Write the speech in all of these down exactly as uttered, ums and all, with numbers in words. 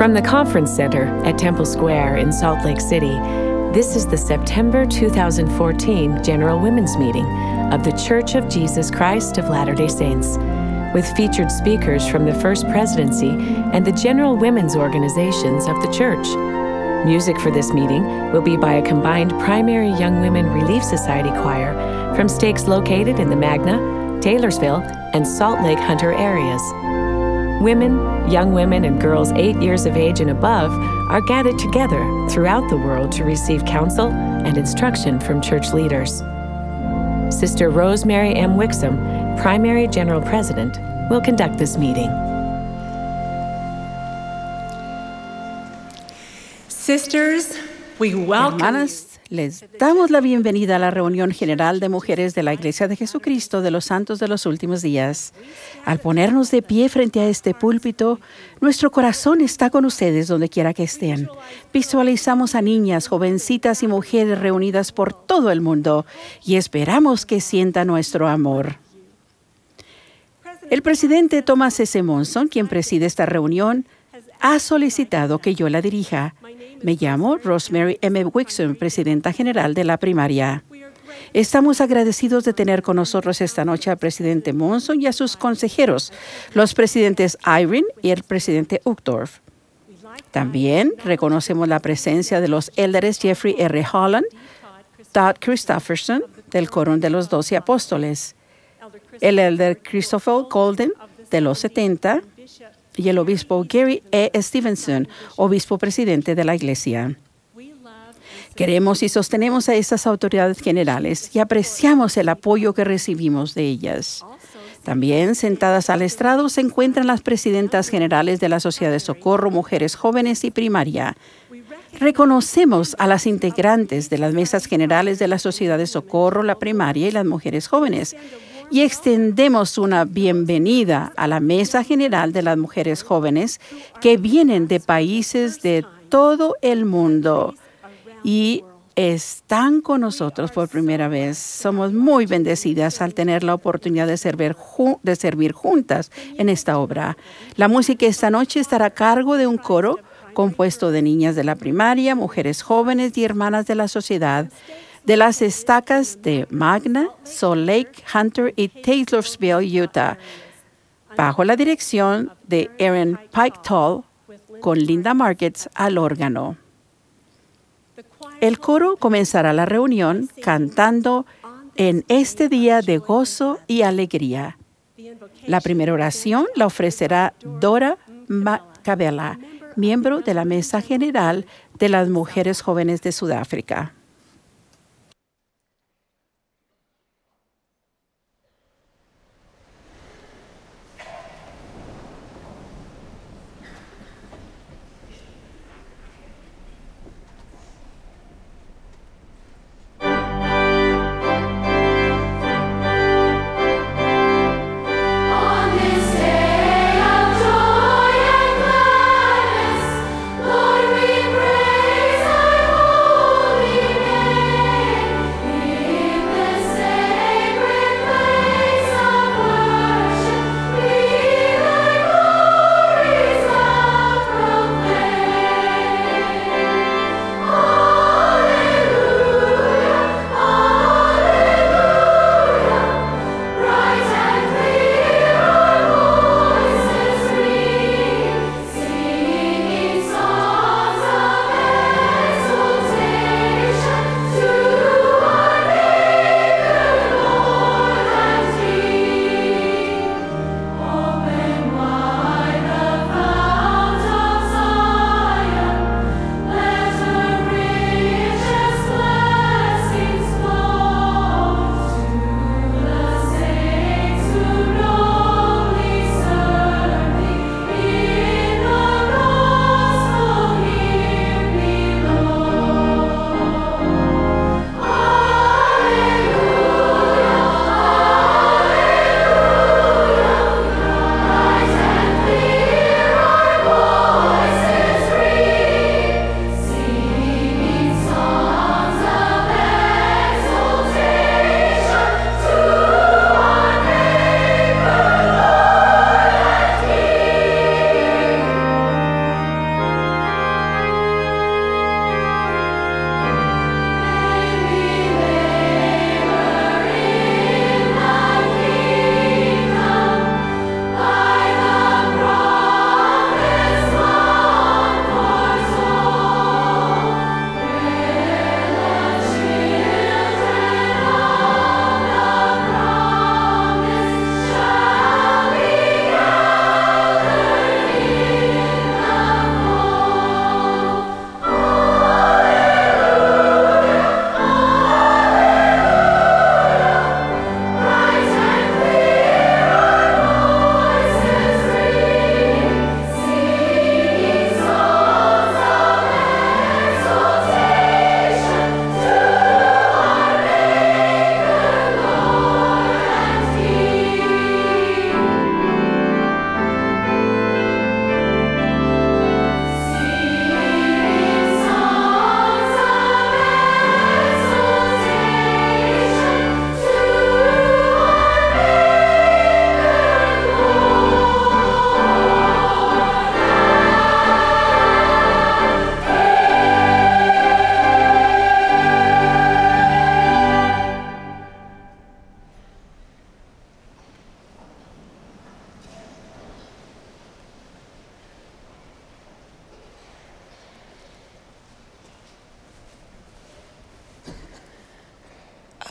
From the Conference Center at Temple Square in Salt Lake City, this is the September two thousand fourteen General Women's Meeting of the Church of Jesus Christ of Latter-day Saints, with featured speakers from the First Presidency and the General Women's Organizations of the Church. Music for this meeting will be by a combined Primary Young Women Relief Society choir from stakes located in the Magna, Taylorsville, and Salt Lake Hunter areas. Women, young women, and girls eight years of age and above are gathered together throughout the world to receive counsel and instruction from church leaders. Sister Rosemary M. Wixom, Primary General President, will conduct this meeting. Sisters, we welcome Hermanas, les damos la bienvenida a la reunión general de mujeres de la Iglesia de Jesucristo de los Santos de los Últimos Días. Al ponernos de pie frente a este púlpito, nuestro corazón está con ustedes donde quiera que estén. Visualizamos a niñas, jovencitas y mujeres reunidas por todo el mundo y esperamos que sientan nuestro amor. El presidente Thomas S. Monson, quien preside esta reunión, ha solicitado que yo la dirija. Me llamo Rosemary M. Wixom, presidenta general de la primaria. Estamos agradecidos de tener con nosotros esta noche al presidente Monson y a sus consejeros, los presidentes Irene y el presidente Uchtdorf. También reconocemos la presencia de los élderes Jeffrey R. Holland, Todd Christofferson, del Coro de los Doce Apóstoles, el elder Christopher Golden, de los setenta, y el obispo Gary E. Stevenson, obispo presidente de la Iglesia. Queremos y sostenemos a estas autoridades generales y apreciamos el apoyo que recibimos de ellas. También sentadas al estrado se encuentran las presidentas generales de la Sociedad de Socorro, Mujeres Jóvenes y Primaria. Reconocemos a las integrantes de las mesas generales de la Sociedad de Socorro, la Primaria y las Mujeres Jóvenes, y extendemos una bienvenida a la Mesa General de las Mujeres Jóvenes que vienen de países de todo el mundo y están con nosotros por primera vez. Somos muy bendecidas al tener la oportunidad de servir, de servir juntas en esta obra. La música esta noche estará a cargo de un coro compuesto de niñas de la primaria, mujeres jóvenes y hermanas de la sociedad, de las estacas de Magna, Salt Lake, Hunter y Taylorsville, Utah, bajo la dirección de Erin Pike-Tall, con Linda Markets al órgano. El coro comenzará la reunión cantando En este día de gozo y alegría. La primera oración la ofrecerá Dora Macabela, miembro de la Mesa General de las Mujeres Jóvenes de Sudáfrica. Lord, we praise thy holy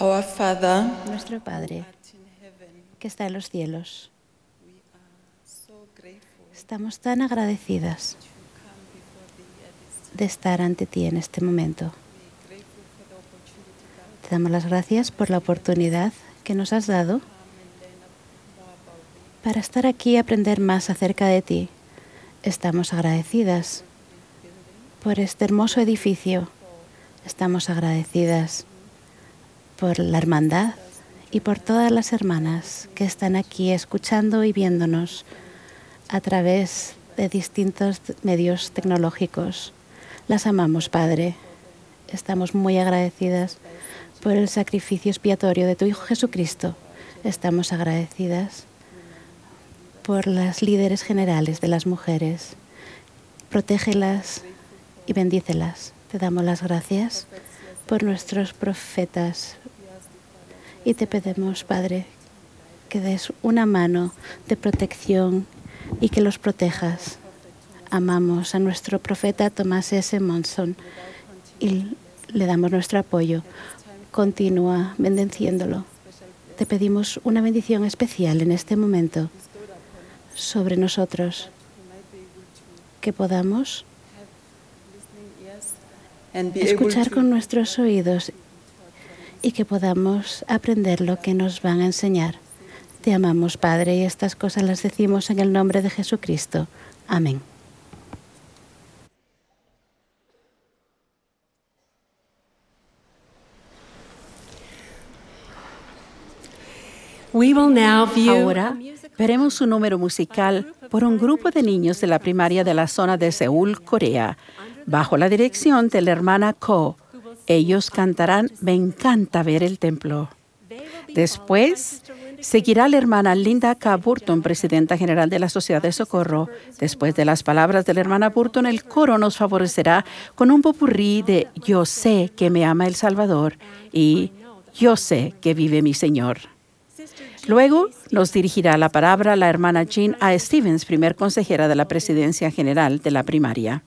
Our Father, Nuestro Padre, que está en los cielos, estamos tan agradecidas de estar ante ti en este momento. Te damos las gracias por la oportunidad que nos has dado para estar aquí y aprender más acerca de ti. Estamos agradecidas por este hermoso edificio. Estamos agradecidas por la hermandad y por todas las hermanas que están aquí escuchando y viéndonos a través de distintos medios tecnológicos. Las amamos, Padre. Estamos muy agradecidas por el sacrificio expiatorio de tu Hijo Jesucristo. Estamos agradecidas por las líderes generales de las mujeres. Protégelas y bendícelas. Te damos las gracias por nuestros profetas y te pedimos, Padre, que des una mano de protección y que los protejas. Amamos a nuestro profeta Thomas S. Monson y le damos nuestro apoyo. Continúa bendiciéndolo. Te pedimos una bendición especial en este momento sobre nosotros, que podamos escuchar con nuestros oídos y que podamos aprender lo que nos van a enseñar. Te amamos, Padre, y estas cosas las decimos en el nombre de Jesucristo. Amén. We will now view Ahora veremos un número musical por un grupo de niños de la primaria de la zona de Seúl, Corea, bajo la dirección de la hermana Ko. Ellos cantarán Me encanta ver el templo. Después seguirá la hermana Linda K. Burton, presidenta general de la Sociedad de Socorro. Después de las palabras de la hermana Burton, el coro nos favorecerá con un popurrí de Yo sé que me ama el Salvador y Yo sé que vive mi Señor. Luego nos dirigirá la palabra la hermana Jean A. Stevens, primer consejera de la Presidencia General de la Primaria.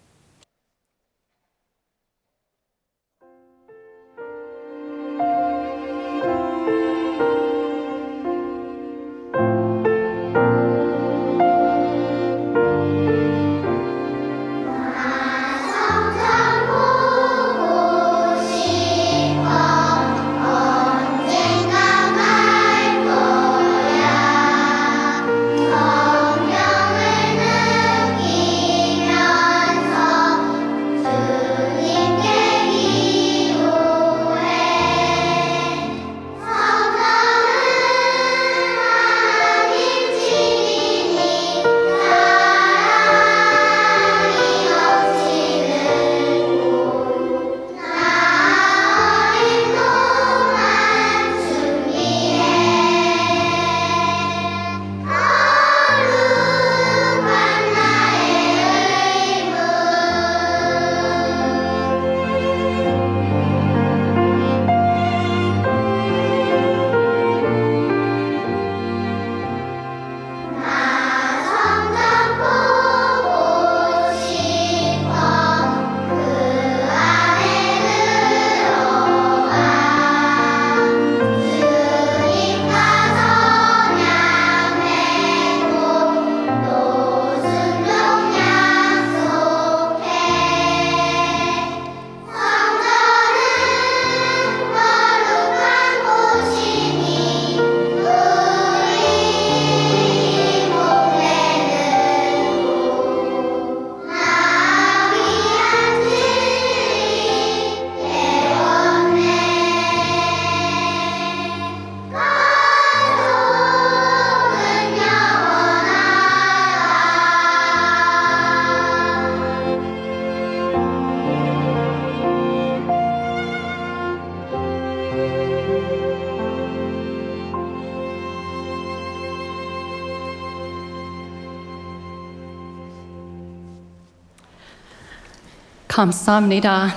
감사합니다.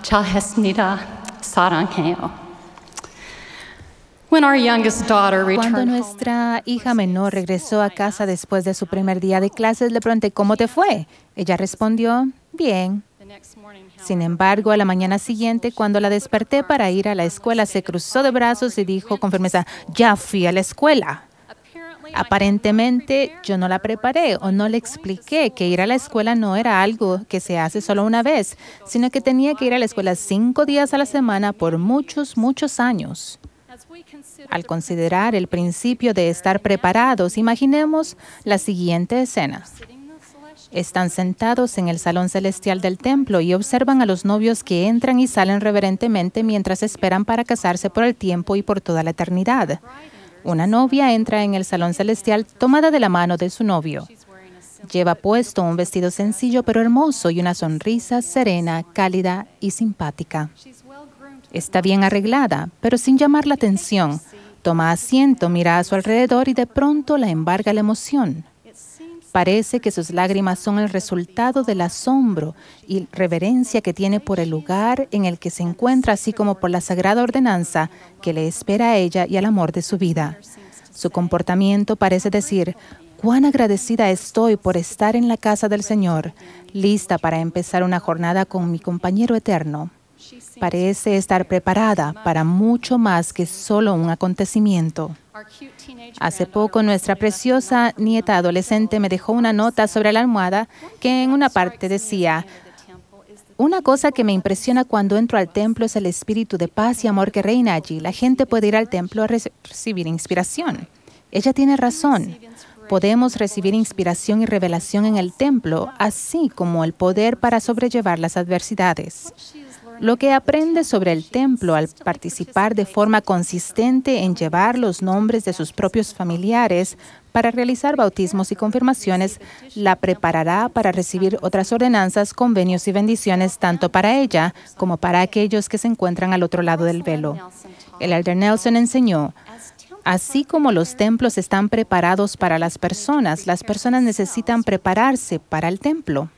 잘했습니다. 사랑해요. When our youngest daughter Cuando returned home, nuestra hija menor regresó a casa después de su primer día de clases, le pregunté, ¿cómo te fue? Ella respondió, bien. the next morning, Sin embargo, a la mañana siguiente, cuando la desperté para ir a la escuela, se cruzó de brazos y dijo con firmeza, ya fui a la escuela. Aparentemente, yo no la preparé o no le expliqué que ir a la escuela no era algo que se hace solo una vez, sino que tenía que ir a la escuela cinco días a la semana por muchos, muchos años. Al considerar el principio de estar preparados, imaginemos la siguiente escena. Están sentados en el salón celestial del templo y observan a los novios que entran y salen reverentemente mientras esperan para casarse por el tiempo y por toda la eternidad. Una novia entra en el salón celestial tomada de la mano de su novio. Lleva puesto un vestido sencillo pero hermoso y una sonrisa serena, cálida y simpática. Está bien arreglada, pero sin llamar la atención. Toma asiento, mira a su alrededor y de pronto la embarga la emoción. Parece que sus lágrimas son el resultado del asombro y reverencia que tiene por el lugar en el que se encuentra, así como por la sagrada ordenanza que le espera a ella y al amor de su vida. Su comportamiento parece decir, cuán agradecida estoy por estar en la casa del Señor, lista para empezar una jornada con mi compañero eterno. Parece estar preparada para mucho más que solo un acontecimiento. Hace poco, nuestra preciosa nieta adolescente me dejó una nota sobre la almohada que en una parte decía, una cosa que me impresiona cuando entro al templo es el espíritu de paz y amor que reina allí. La gente puede ir al templo a re- recibir inspiración. Ella tiene razón. Podemos recibir inspiración y revelación en el templo, así como el poder para sobrellevar las adversidades. Lo que aprende sobre el templo al participar de forma consistente en llevar los nombres de sus propios familiares para realizar bautismos y confirmaciones, la preparará para recibir otras ordenanzas, convenios y bendiciones tanto para ella como para aquellos que se encuentran al otro lado del velo. El Elder Nelson enseñó, así como los templos están preparados para las personas, las personas necesitan prepararse para el templo.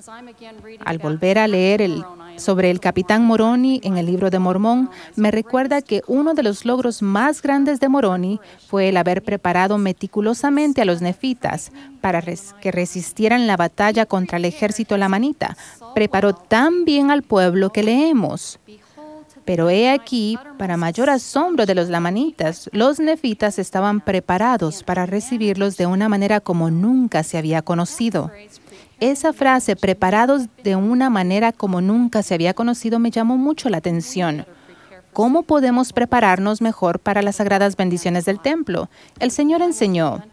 Al volver a leer el, sobre el capitán Moroni en el libro de Mormón, me recuerda que uno de los logros más grandes de Moroni fue el haber preparado meticulosamente a los nefitas para res, que resistieran la batalla contra el ejército lamanita. Preparó tan bien al pueblo que leemos. Pero he aquí, para mayor asombro de los lamanitas, los nefitas estaban preparados para recibirlos de una manera como nunca se había conocido. Esa frase, preparados de una manera como nunca se había conocido, me llamó mucho la atención. ¿Cómo podemos prepararnos mejor para las sagradas bendiciones del templo? El Señor enseñó,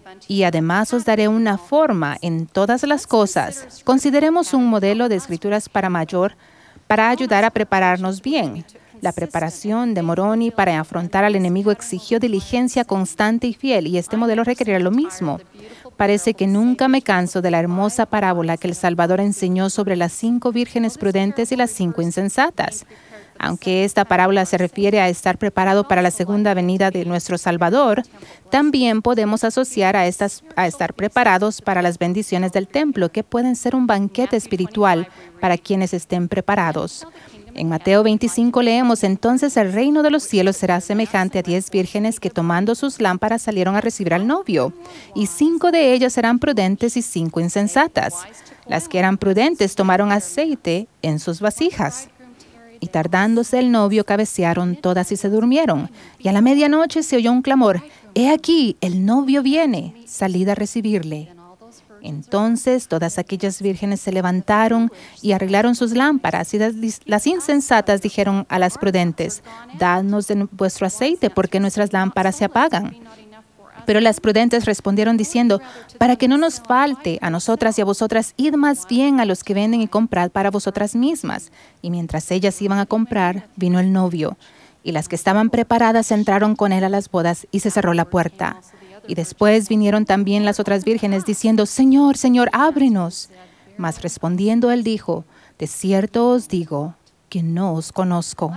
y además os daré una forma en todas las cosas. Consideremos un modelo de escrituras para mayor, para ayudar a prepararnos bien. La preparación de Moroni para afrontar al enemigo exigió diligencia constante y fiel, y este modelo requerirá lo mismo. Parece que nunca me canso de la hermosa parábola que el Salvador enseñó sobre las cinco vírgenes prudentes y las cinco insensatas. Aunque esta parábola se refiere a estar preparado para la segunda venida de nuestro Salvador, también podemos asociar a, estas, a estar preparados para las bendiciones del templo, que pueden ser un banquete espiritual para quienes estén preparados. En Mateo veinticinco leemos, entonces el reino de los cielos será semejante a diez vírgenes que tomando sus lámparas salieron a recibir al novio, y cinco de ellas eran prudentes y cinco insensatas. Las que eran prudentes tomaron aceite en sus vasijas, y tardándose el novio cabecearon todas y se durmieron. Y a la medianoche se oyó un clamor, «He aquí, el novio viene, salid a recibirle». Entonces todas aquellas vírgenes se levantaron y arreglaron sus lámparas, y las insensatas dijeron a las prudentes, «Dadnos de vuestro aceite, porque nuestras lámparas se apagan». Pero las prudentes respondieron diciendo, «Para que no nos falte a nosotras y a vosotras, id más bien a los que venden y comprad para vosotras mismas». Y mientras ellas iban a comprar, vino el novio, y las que estaban preparadas entraron con él a las bodas, y se cerró la puerta. Y después vinieron también las otras vírgenes diciendo, «Señor, Señor, ábrenos». Mas respondiendo él dijo, «De cierto os digo que no os conozco».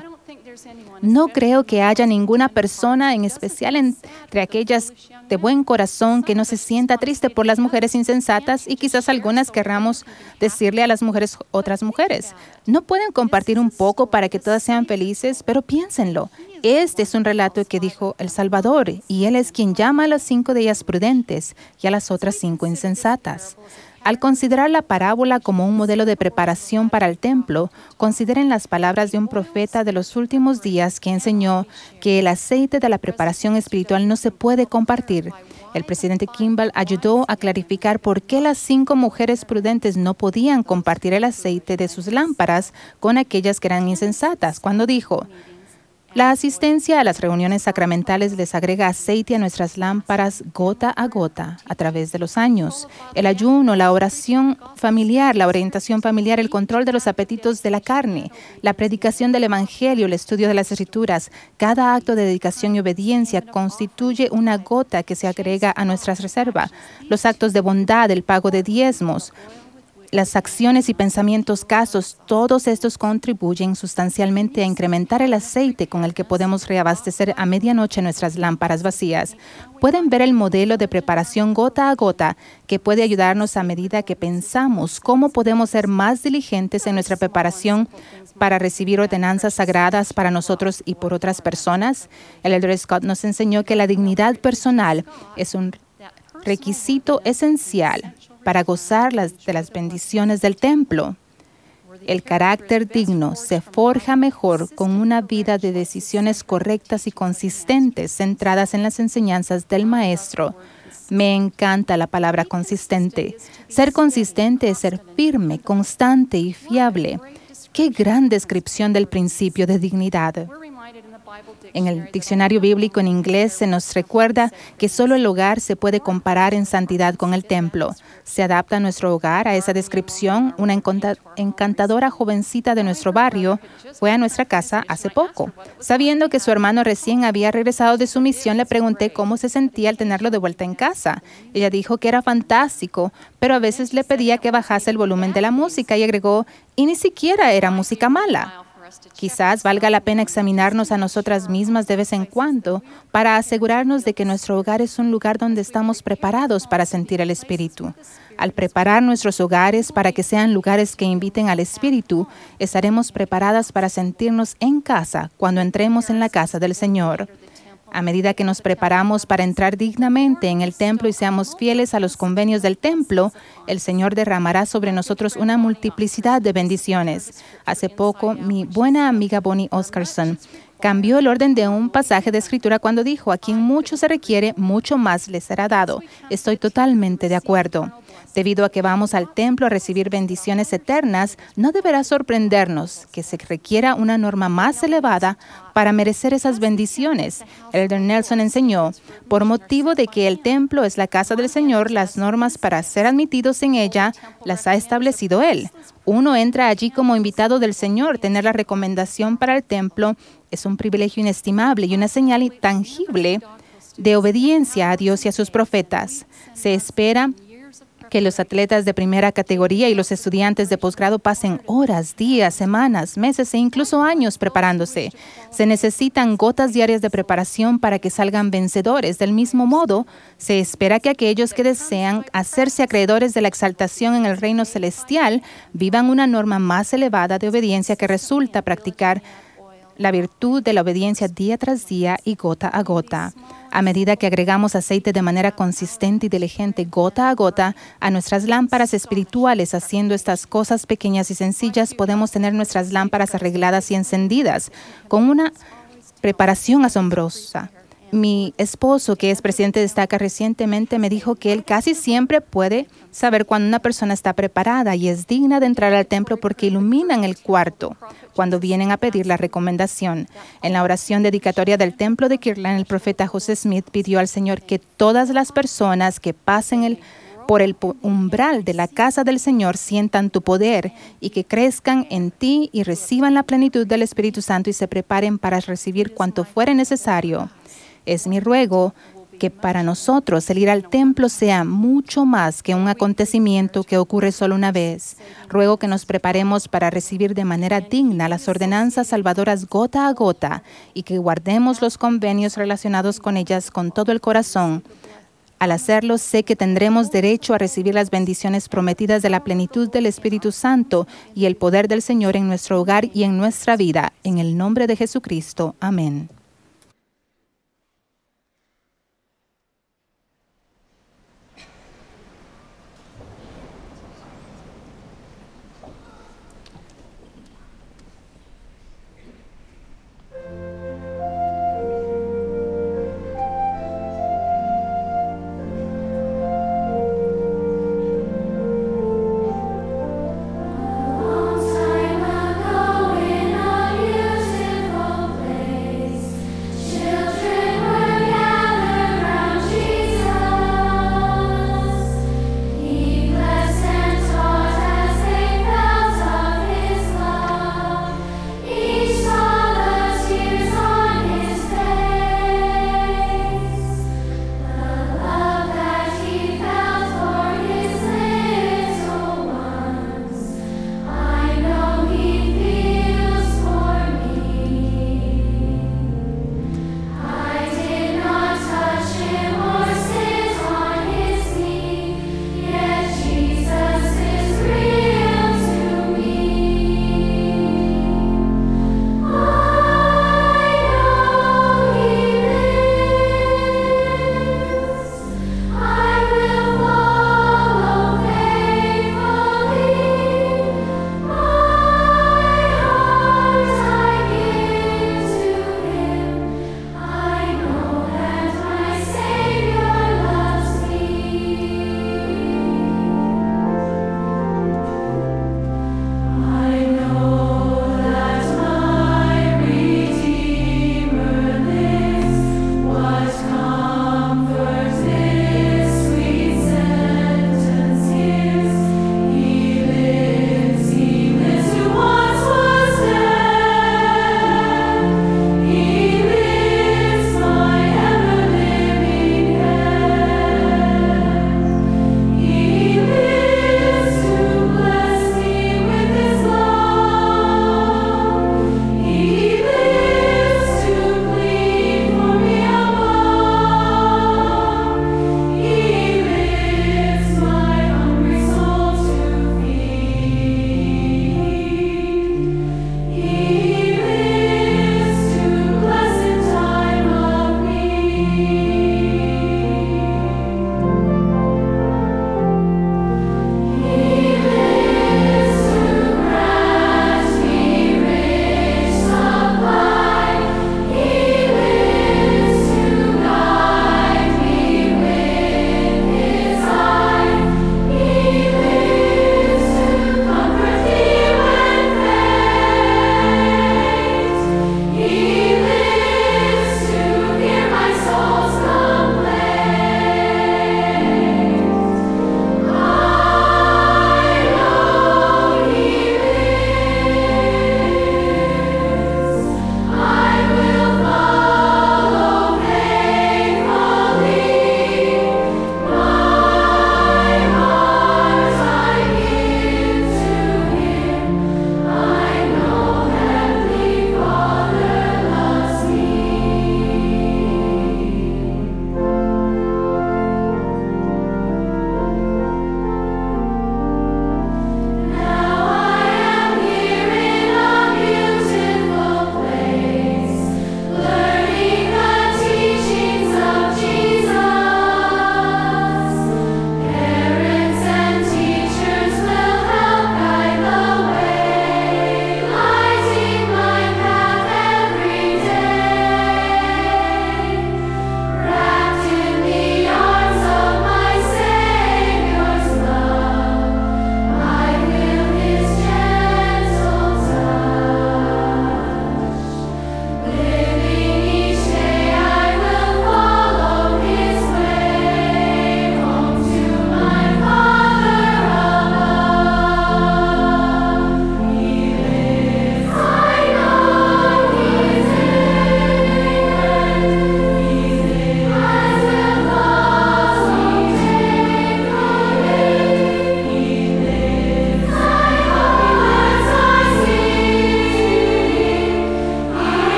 No creo que haya ninguna persona, en especial entre aquellas de buen corazón, que no se sienta triste por las mujeres insensatas, y quizás algunas querramos decirle a las mujeres otras mujeres, ¿no pueden compartir un poco para que todas sean felices? Pero piénsenlo. Este es un relato que dijo el Salvador, y Él es quien llama a las cinco de ellas prudentes y a las otras cinco insensatas. Al considerar la parábola como un modelo de preparación para el templo, consideren las palabras de un profeta de los últimos días que enseñó que el aceite de la preparación espiritual no se puede compartir. El presidente Kimball ayudó a clarificar por qué las cinco mujeres prudentes no podían compartir el aceite de sus lámparas con aquellas que eran insensatas, cuando dijo: la asistencia a las reuniones sacramentales les agrega aceite a nuestras lámparas gota a gota a través de los años. El ayuno, la oración familiar, la orientación familiar, el control de los apetitos de la carne, la predicación del Evangelio, el estudio de las Escrituras, cada acto de dedicación y obediencia constituye una gota que se agrega a nuestras reservas. Los actos de bondad, el pago de diezmos, las acciones y pensamientos casos, todos estos contribuyen sustancialmente a incrementar el aceite con el que podemos reabastecer a medianoche nuestras lámparas vacías. Pueden ver el modelo de preparación gota a gota que puede ayudarnos a medida que pensamos cómo podemos ser más diligentes en nuestra preparación para recibir ordenanzas sagradas para nosotros y por otras personas. El elder Scott nos enseñó que la dignidad personal es un requisito esencial para gozar las, de las bendiciones del templo. El carácter digno se forja mejor con una vida de decisiones correctas y consistentes centradas en las enseñanzas del Maestro. Me encanta la palabra consistente. Ser consistente es ser firme, constante y fiable. ¡Qué gran descripción del principio de dignidad! En el diccionario bíblico en inglés se nos recuerda que solo el hogar se puede comparar en santidad con el templo. Se adapta nuestro hogar a esa descripción. Una encantadora jovencita de nuestro barrio fue a nuestra casa hace poco. Sabiendo que su hermano recién había regresado de su misión, le pregunté cómo se sentía al tenerlo de vuelta en casa. Ella dijo que era fantástico, pero a veces le pedía que bajase el volumen de la música y agregó, y ni siquiera era música mala. Quizás valga la pena examinarnos a nosotras mismas de vez en cuando para asegurarnos de que nuestro hogar es un lugar donde estamos preparados para sentir el Espíritu. Al preparar nuestros hogares para que sean lugares que inviten al Espíritu, estaremos preparadas para sentirnos en casa cuando entremos en la casa del Señor. A medida que nos preparamos para entrar dignamente en el templo y seamos fieles a los convenios del templo, el Señor derramará sobre nosotros una multiplicidad de bendiciones. Hace poco, mi buena amiga Bonnie Oscarson cambió el orden de un pasaje de Escritura cuando dijo, a quien mucho se requiere, mucho más le será dado. Estoy totalmente de acuerdo. Debido a que vamos al templo a recibir bendiciones eternas, no deberá sorprendernos que se requiera una norma más elevada para merecer esas bendiciones. El elder Nelson enseñó, por motivo de que el templo es la casa del Señor, las normas para ser admitidos en ella las ha establecido Él. Uno entra allí como invitado del Señor. Tener la recomendación para el templo es un privilegio inestimable y una señal tangible de obediencia a Dios y a sus profetas. Se espera que los atletas de primera categoría y los estudiantes de posgrado pasen horas, días, semanas, meses e incluso años preparándose. Se necesitan gotas diarias de preparación para que salgan vencedores. Del mismo modo, se espera que aquellos que desean hacerse acreedores de la exaltación en el reino celestial vivan una norma más elevada de obediencia que resulta practicar la virtud de la obediencia día tras día y gota a gota. A medida que agregamos aceite de manera consistente y diligente, gota a gota, a nuestras lámparas espirituales, haciendo estas cosas pequeñas y sencillas, podemos tener nuestras lámparas arregladas y encendidas con una preparación asombrosa. Mi esposo, que es presidente de Estaca, recientemente me dijo que él casi siempre puede saber cuando una persona está preparada y es digna de entrar al templo porque iluminan el cuarto cuando vienen a pedir la recomendación. En la oración dedicatoria del templo de Kirtland, el profeta José Smith pidió al Señor que todas las personas que pasen el, por el umbral de la casa del Señor sientan tu poder y que crezcan en ti y reciban la plenitud del Espíritu Santo y se preparen para recibir cuanto fuere necesario. Es mi ruego que para nosotros el ir al templo sea mucho más que un acontecimiento que ocurre solo una vez. Ruego que nos preparemos para recibir de manera digna las ordenanzas salvadoras gota a gota y que guardemos los convenios relacionados con ellas con todo el corazón. Al hacerlo, sé que tendremos derecho a recibir las bendiciones prometidas de la plenitud del Espíritu Santo y el poder del Señor en nuestro hogar y en nuestra vida. En el nombre de Jesucristo. Amén.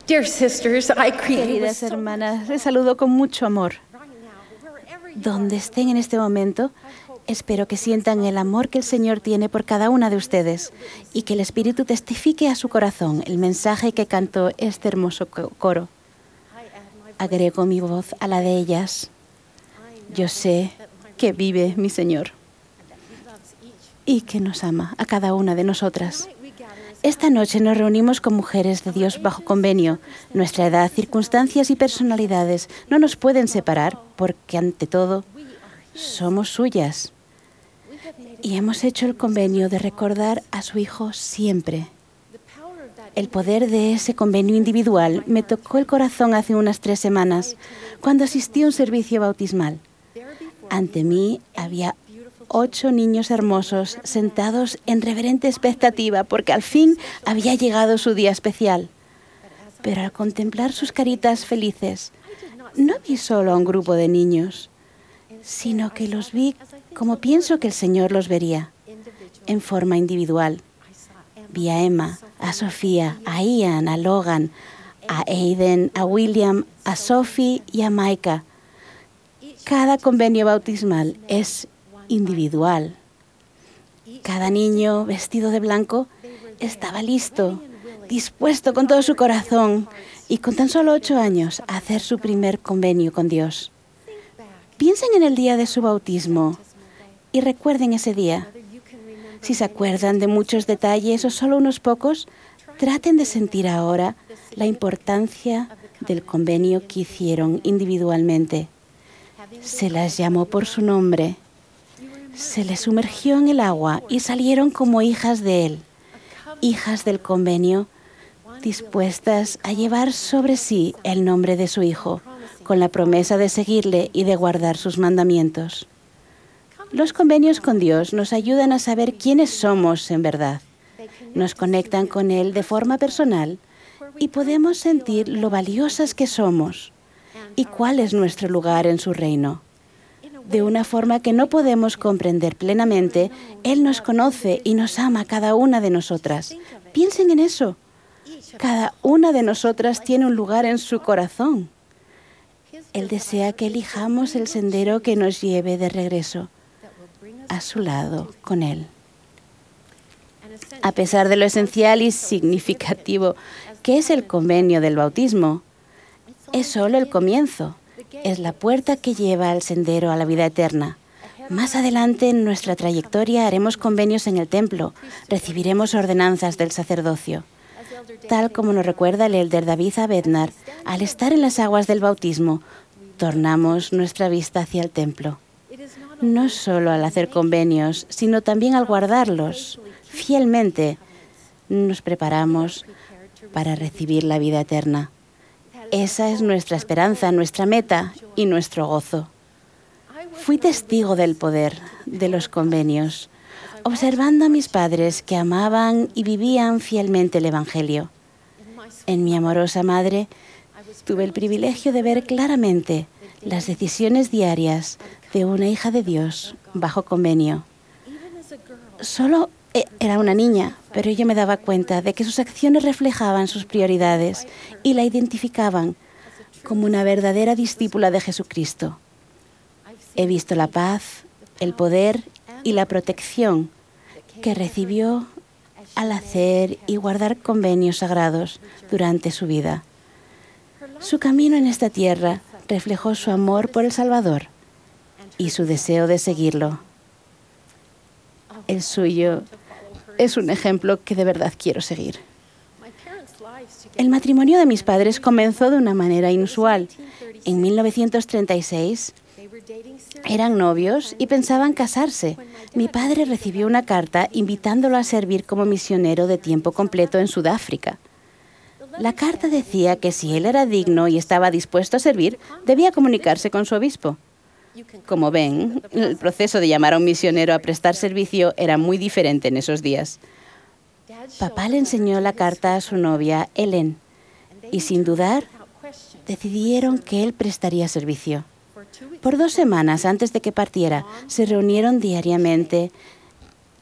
Dear sisters, I greet you with Queridas so hermanas, les saludo con mucho amor. Donde estén en este momento, espero que sientan el amor que el Señor tiene por cada una de ustedes y que el Espíritu testifique a su corazón el mensaje que cantó este hermoso coro. Agrego mi voz a la de ellas. Yo sé que vive mi Señor y que nos ama a cada una de nosotras. Esta noche nos reunimos con mujeres de Dios bajo convenio. Nuestra edad, circunstancias y personalidades no nos pueden separar porque, ante todo, somos suyas. Y hemos hecho el convenio de recordar a su Hijo siempre. El poder de ese convenio individual me tocó el corazón hace unas tres semanas, cuando asistí a un servicio bautismal. Ante mí había ocho niños hermosos sentados en reverente expectativa porque al fin había llegado su día especial. Pero al contemplar sus caritas felices, no vi solo a un grupo de niños, sino que los vi como pienso que el Señor los vería, en forma individual. Vi a Emma, a Sofía, a Ian, a Logan, a Aiden, a William, a Sophie y a Micah. Cada convenio bautismal es individual. Cada niño vestido de blanco estaba listo, dispuesto con todo su corazón y con tan solo ocho años a hacer su primer convenio con Dios. Piensen en el día de su bautismo y recuerden ese día. Si se acuerdan de muchos detalles o solo unos pocos, traten de sentir ahora la importancia del convenio que hicieron individualmente. Se las llamó por su nombre. Se les sumergió en el agua y salieron como hijas de Él, hijas del convenio, dispuestas a llevar sobre sí el nombre de su Hijo, con la promesa de seguirle y de guardar sus mandamientos. Los convenios con Dios nos ayudan a saber quiénes somos en verdad. Nos conectan con Él de forma personal y podemos sentir lo valiosas que somos y cuál es nuestro lugar en su reino. De una forma que no podemos comprender plenamente, Él nos conoce y nos ama a cada una de nosotras. Piensen en eso. Cada una de nosotras tiene un lugar en su corazón. Él desea que elijamos el sendero que nos lleve de regreso a su lado con Él. A pesar de lo esencial y significativo que es el convenio del bautismo, es solo el comienzo. Es la puerta que lleva al sendero a la vida eterna. Más adelante en nuestra trayectoria haremos convenios en el templo, recibiremos ordenanzas del sacerdocio. Tal como nos recuerda el elder David A. Bednar, al estar en las aguas del bautismo, tornamos nuestra vista hacia el templo. No solo al hacer convenios, sino también al guardarlos fielmente, nos preparamos para recibir la vida eterna. Esa es nuestra esperanza, nuestra meta y nuestro gozo. Fui testigo del poder de los convenios, observando a mis padres que amaban y vivían fielmente el Evangelio. En mi amorosa madre, tuve el privilegio de ver claramente las decisiones diarias de una hija de Dios bajo convenio. Solo era una niña, pero yo me daba cuenta de que sus acciones reflejaban sus prioridades y la identificaban como una verdadera discípula de Jesucristo. He visto la paz, el poder y la protección que recibió al hacer y guardar convenios sagrados durante su vida. Su camino en esta tierra reflejó su amor por el Salvador y su deseo de seguirlo. El suyo es un ejemplo que de verdad quiero seguir. El matrimonio de mis padres comenzó de una manera inusual. En mil novecientos treinta y seis eran novios y pensaban casarse. Mi padre recibió una carta invitándolo a servir como misionero de tiempo completo en Sudáfrica. La carta decía que si él era digno y estaba dispuesto a servir, debía comunicarse con su obispo. Como ven, el proceso de llamar a un misionero a prestar servicio era muy diferente en esos días. Papá le enseñó la carta a su novia, Ellen, y sin dudar, decidieron que él prestaría servicio. Por dos semanas antes de que partiera, se reunieron diariamente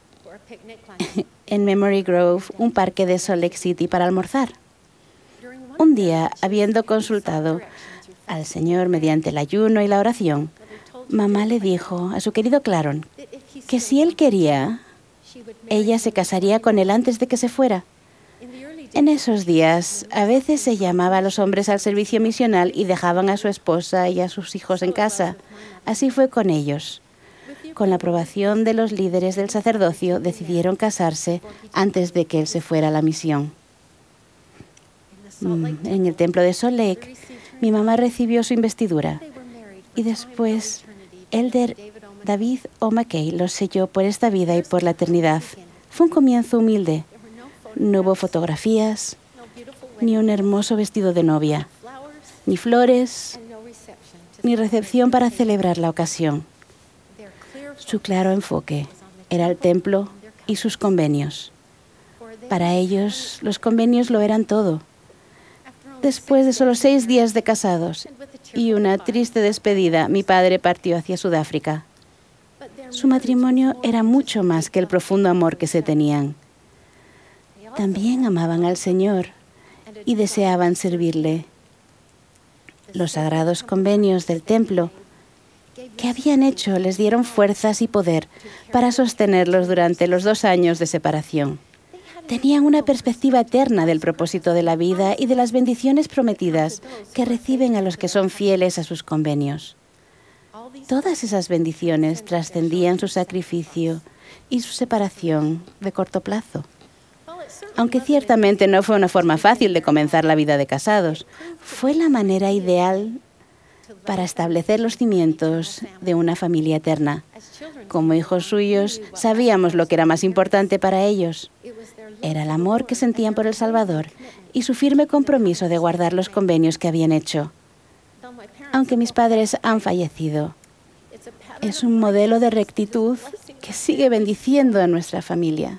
en Memory Grove, un parque de Salt Lake City, para almorzar. Un día, habiendo consultado al Señor mediante el ayuno y la oración, mamá le dijo a su querido Claron que si él quería, ella se casaría con él antes de que se fuera. En esos días, a veces se llamaba a los hombres al servicio misional y dejaban a su esposa y a sus hijos en casa. Así fue con ellos. Con la aprobación de los líderes del sacerdocio, decidieron casarse antes de que él se fuera a la misión. En el templo de Salt Lake, mi mamá recibió su investidura y después Elder David O. McKay los selló por esta vida y por la eternidad. Fue un comienzo humilde. No hubo fotografías, ni un hermoso vestido de novia, ni flores, ni recepción para celebrar la ocasión. Su claro enfoque era el templo y sus convenios. Para ellos, los convenios lo eran todo. Después de solo seis días de casados y una triste despedida, mi padre partió hacia Sudáfrica. Su matrimonio era mucho más que el profundo amor que se tenían. También amaban al Señor y deseaban servirle. Los sagrados convenios del templo que habían hecho les dieron fuerzas y poder para sostenerlos durante los dos años de separación. Tenían una perspectiva eterna del propósito de la vida y de las bendiciones prometidas que reciben a los que son fieles a sus convenios. Todas esas bendiciones trascendían su sacrificio y su separación de corto plazo. Aunque ciertamente no fue una forma fácil de comenzar la vida de casados, fue la manera ideal para establecer los cimientos de una familia eterna. Como hijos suyos, sabíamos lo que era más importante para ellos. Era el amor que sentían por el Salvador y su firme compromiso de guardar los convenios que habían hecho. Aunque mis padres han fallecido, es un modelo de rectitud que sigue bendiciendo a nuestra familia.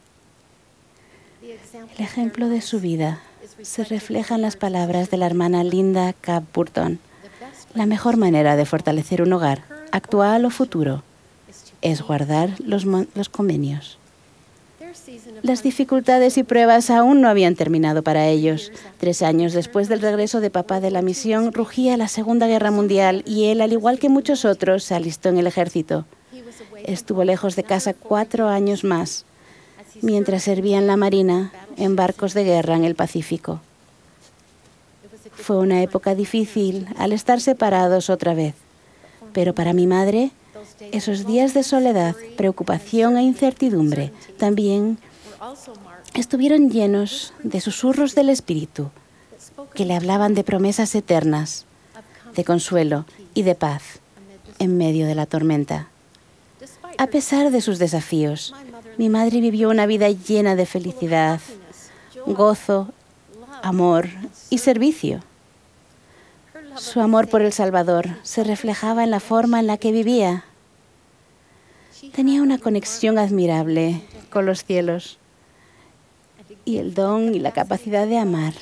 El ejemplo de su vida se refleja en las palabras de la hermana Linda Capp Burton. La mejor manera de fortalecer un hogar, actual o futuro, es guardar los, los convenios. Las dificultades y pruebas aún no habían terminado para ellos. Tres años después del regreso de papá de la misión, rugía la Segunda Guerra Mundial y él, al igual que muchos otros, se alistó en el ejército. Estuvo lejos de casa cuatro años más, mientras servía en la Marina en barcos de guerra en el Pacífico. Fue una época difícil al estar separados otra vez, pero para mi madre, esos días de soledad, preocupación e incertidumbre también estuvieron llenos de susurros del Espíritu que le hablaban de promesas eternas, de consuelo y de paz en medio de la tormenta. A pesar de sus desafíos, mi madre vivió una vida llena de felicidad, gozo, amor y servicio. Su amor por el Salvador se reflejaba en la forma en la que vivía. Tenía una conexión admirable con los cielos y el don y la capacidad de amar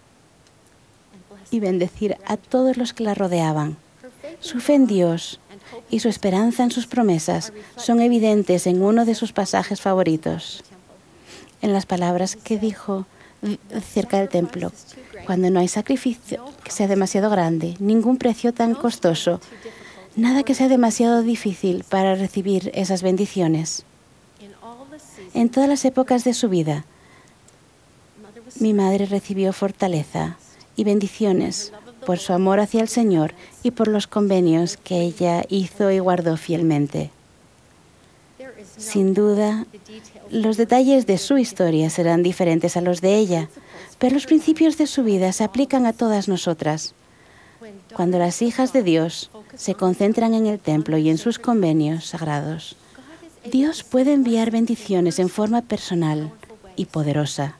y bendecir a todos los que la rodeaban. Su fe en Dios y su esperanza en sus promesas son evidentes en uno de sus pasajes favoritos, en las palabras que dijo cerca del templo: cuando no hay sacrificio que sea demasiado grande, ningún precio tan costoso, nada que sea demasiado difícil para recibir esas bendiciones. En todas las épocas de su vida, mi madre recibió fortaleza y bendiciones por su amor hacia el Señor y por los convenios que ella hizo y guardó fielmente. Sin duda, los detalles de su historia serán diferentes a los de ella, pero los principios de su vida se aplican a todas nosotras. Cuando las hijas de Dios se concentran en el templo y en sus convenios sagrados, Dios puede enviar bendiciones en forma personal y poderosa.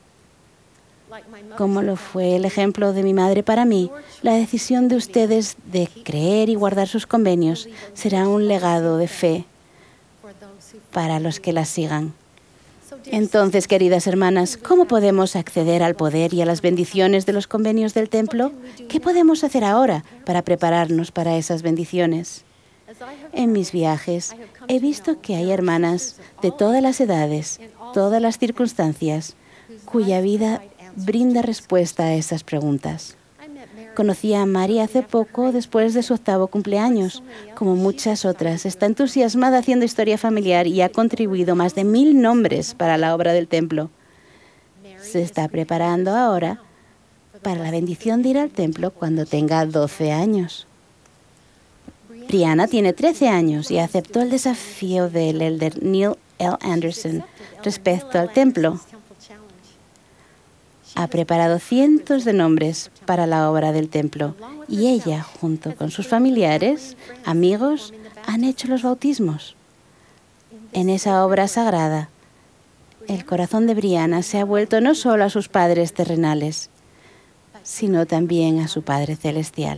Como lo fue el ejemplo de mi madre para mí, la decisión de ustedes de creer y guardar sus convenios será un legado de fe para los que las sigan. Entonces, queridas hermanas, ¿cómo podemos acceder al poder y a las bendiciones de los convenios del templo? ¿Qué podemos hacer ahora para prepararnos para esas bendiciones? En mis viajes he visto que hay hermanas de todas las edades, todas las circunstancias, cuya vida brinda respuesta a esas preguntas. Conocí a Mary hace poco, después de su octavo cumpleaños. Como muchas otras, está entusiasmada haciendo historia familiar y ha contribuido más de mil nombres para la obra del templo. Se está preparando ahora para la bendición de ir al templo cuando tenga doce años. Brianna tiene trece años y aceptó el desafío del elder Neil L. Anderson respecto al templo. Ha preparado cientos de nombres para la obra del templo y ella, junto con sus familiares, amigos, han hecho los bautismos. En esa obra sagrada, el corazón de Brianna se ha vuelto no solo a sus padres terrenales, sino también a su Padre Celestial.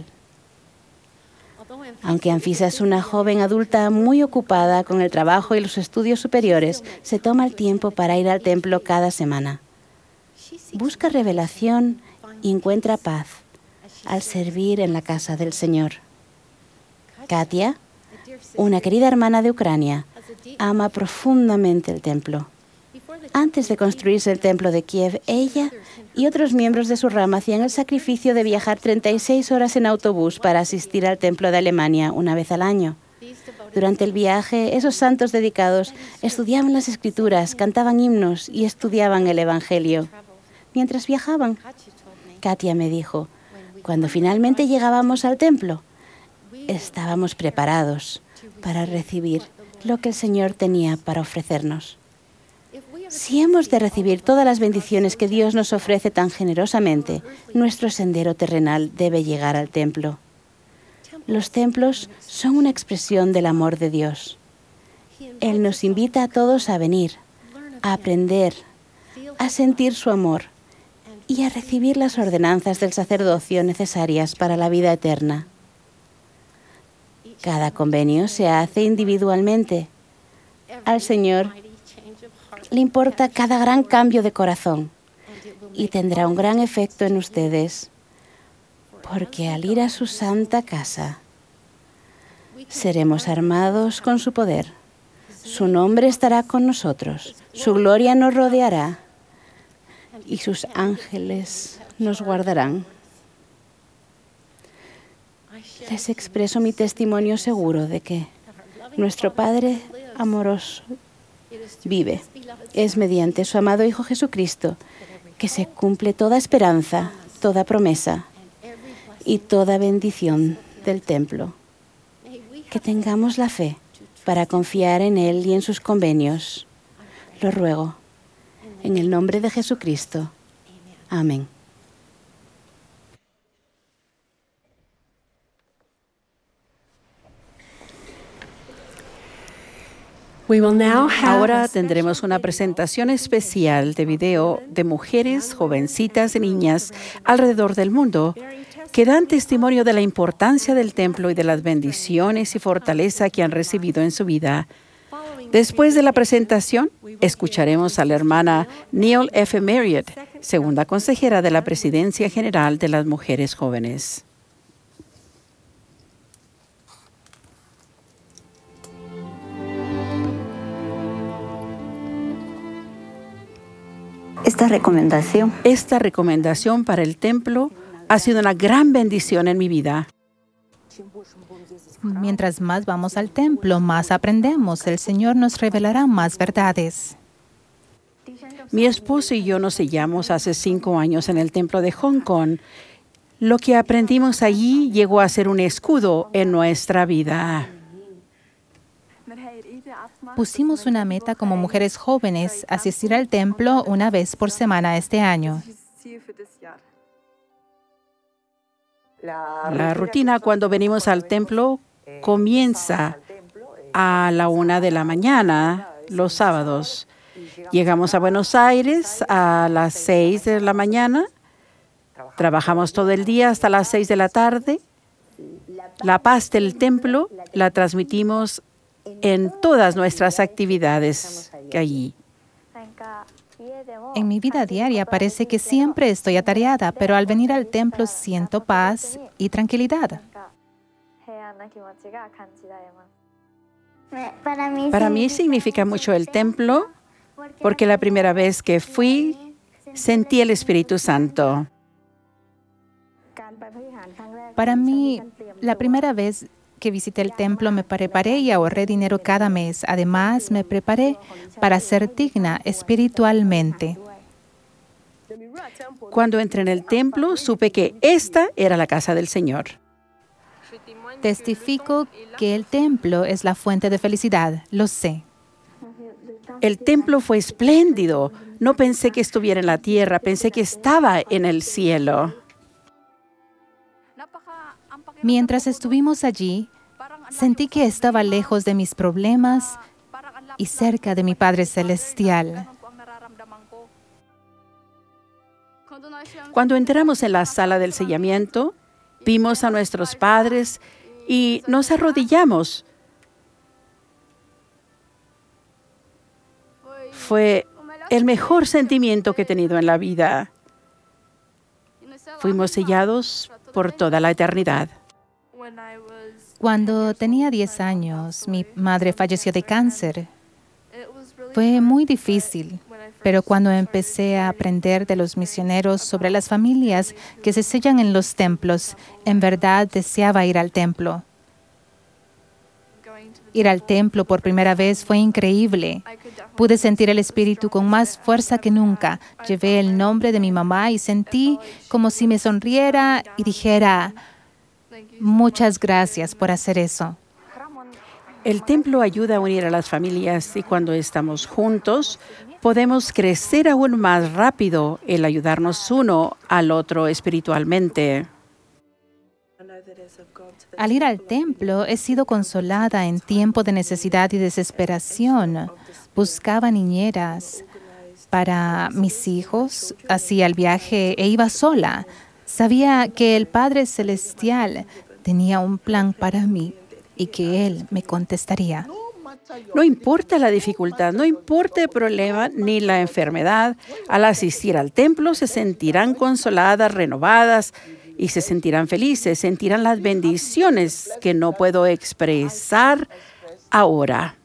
Aunque Anfisa es una joven adulta muy ocupada con el trabajo y los estudios superiores, se toma el tiempo para ir al templo cada semana. Busca revelación y encuentra paz al servir en la casa del Señor. Katia, una querida hermana de Ucrania, ama profundamente el templo. Antes de construirse el templo de Kiev, ella y otros miembros de su rama hacían el sacrificio de viajar treinta y seis horas en autobús para asistir al templo de Alemania una vez al año. Durante el viaje, esos santos dedicados estudiaban las Escrituras, cantaban himnos y estudiaban el Evangelio. Mientras viajaban, Katia me dijo, cuando finalmente llegábamos al templo, estábamos preparados para recibir lo que el Señor tenía para ofrecernos. Si hemos de recibir todas las bendiciones que Dios nos ofrece tan generosamente, nuestro sendero terrenal debe llegar al templo. Los templos son una expresión del amor de Dios. Él nos invita a todos a venir, a aprender, a sentir su amor y a recibir las ordenanzas del sacerdocio necesarias para la vida eterna. Cada convenio se hace individualmente. Al Señor le importa cada gran cambio de corazón y tendrá un gran efecto en ustedes, porque al ir a su santa casa, seremos armados con su poder. Su nombre estará con nosotros, su gloria nos rodeará y sus ángeles nos guardarán. Les expreso mi testimonio seguro de que nuestro Padre amoroso vive. Es mediante su amado Hijo Jesucristo que se cumple toda esperanza, toda promesa y toda bendición del templo. Que tengamos la fe para confiar en Él y en sus convenios. Lo ruego en el nombre de Jesucristo. Amén. Ahora tendremos una presentación especial de video de mujeres, jovencitas y niñas alrededor del mundo que dan testimonio de la importancia del templo y de las bendiciones y fortaleza que han recibido en su vida. Después de la presentación, escucharemos a la hermana Neil F. Marriott, segunda consejera de la Presidencia General de las Mujeres Jóvenes. Esta recomendación. Esta recomendación para el templo ha sido una gran bendición en mi vida. Mientras más vamos al templo, más aprendemos. El Señor nos revelará más verdades. Mi esposo y yo nos sellamos hace cinco años en el templo de Hong Kong. Lo que aprendimos allí llegó a ser un escudo en nuestra vida. Pusimos una meta como mujeres jóvenes, asistir al templo una vez por semana este año. La rutina cuando venimos al templo comienza a la una de la mañana los sábados. Llegamos a Buenos Aires a las seis de la mañana. Trabajamos todo el día hasta las seis de la tarde. La paz del templo la transmitimos en todas nuestras actividades allí. En mi vida diaria parece que siempre estoy atareada, pero al venir al templo siento paz y tranquilidad. Para mí, Para mí significa mucho el templo, porque la primera vez que fui, sentí el Espíritu Santo. Para mí, la primera vez que visité el templo me preparé y ahorré dinero cada mes. Además, me preparé para ser digna espiritualmente. Cuando entré en el templo, supe que esta era la casa del Señor. Testifico que el templo es la fuente de felicidad, lo sé. El templo fue espléndido. No pensé que estuviera en la tierra, pensé que estaba en el cielo. Mientras estuvimos allí, sentí que estaba lejos de mis problemas y cerca de mi Padre Celestial. Cuando entramos en la sala del sellamiento, vimos a nuestros padres y nos arrodillamos. Fue el mejor sentimiento que he tenido en la vida. Fuimos sellados por toda la eternidad. Cuando tenía diez años, mi madre falleció de cáncer. Fue muy difícil, pero cuando empecé a aprender de los misioneros sobre las familias que se sellan en los templos, en verdad deseaba ir al templo. Ir al templo por primera vez fue increíble. Pude sentir el Espíritu con más fuerza que nunca. Llevé el nombre de mi mamá y sentí como si me sonriera y dijera, muchas gracias por hacer eso. El templo ayuda a unir a las familias y cuando estamos juntos, podemos crecer aún más rápido el ayudarnos uno al otro espiritualmente. Al ir al templo, he sido consolada en tiempo de necesidad y desesperación. Buscaba niñeras para mis hijos, hacía el viaje e iba sola. Sabía que el Padre Celestial tenía un plan para mí y que Él me contestaría. No importa la dificultad, no importa el problema ni la enfermedad, al asistir al templo se sentirán consoladas, renovadas y se sentirán felices, sentirán las bendiciones que no puedo expresar ahora.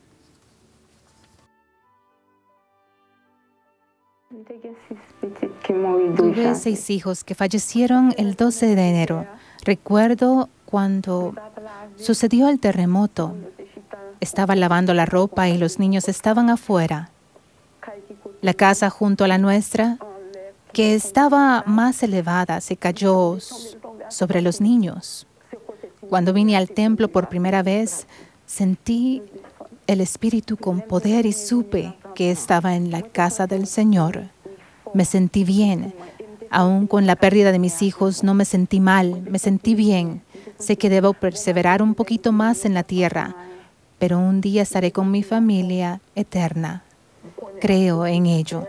Tuve seis hijos que fallecieron el doce de enero. Recuerdo cuando sucedió el terremoto. Estaba lavando la ropa y los niños estaban afuera. La casa junto a la nuestra, que estaba más elevada, se cayó sobre los niños. Cuando vine al templo por primera vez, sentí el Espíritu con poder y supe que estaba en la casa del Señor. Me sentí bien. Aún con la pérdida de mis hijos, no me sentí mal, me sentí bien. Sé que debo perseverar un poquito más en la tierra, pero un día estaré con mi familia eterna. Creo en ello.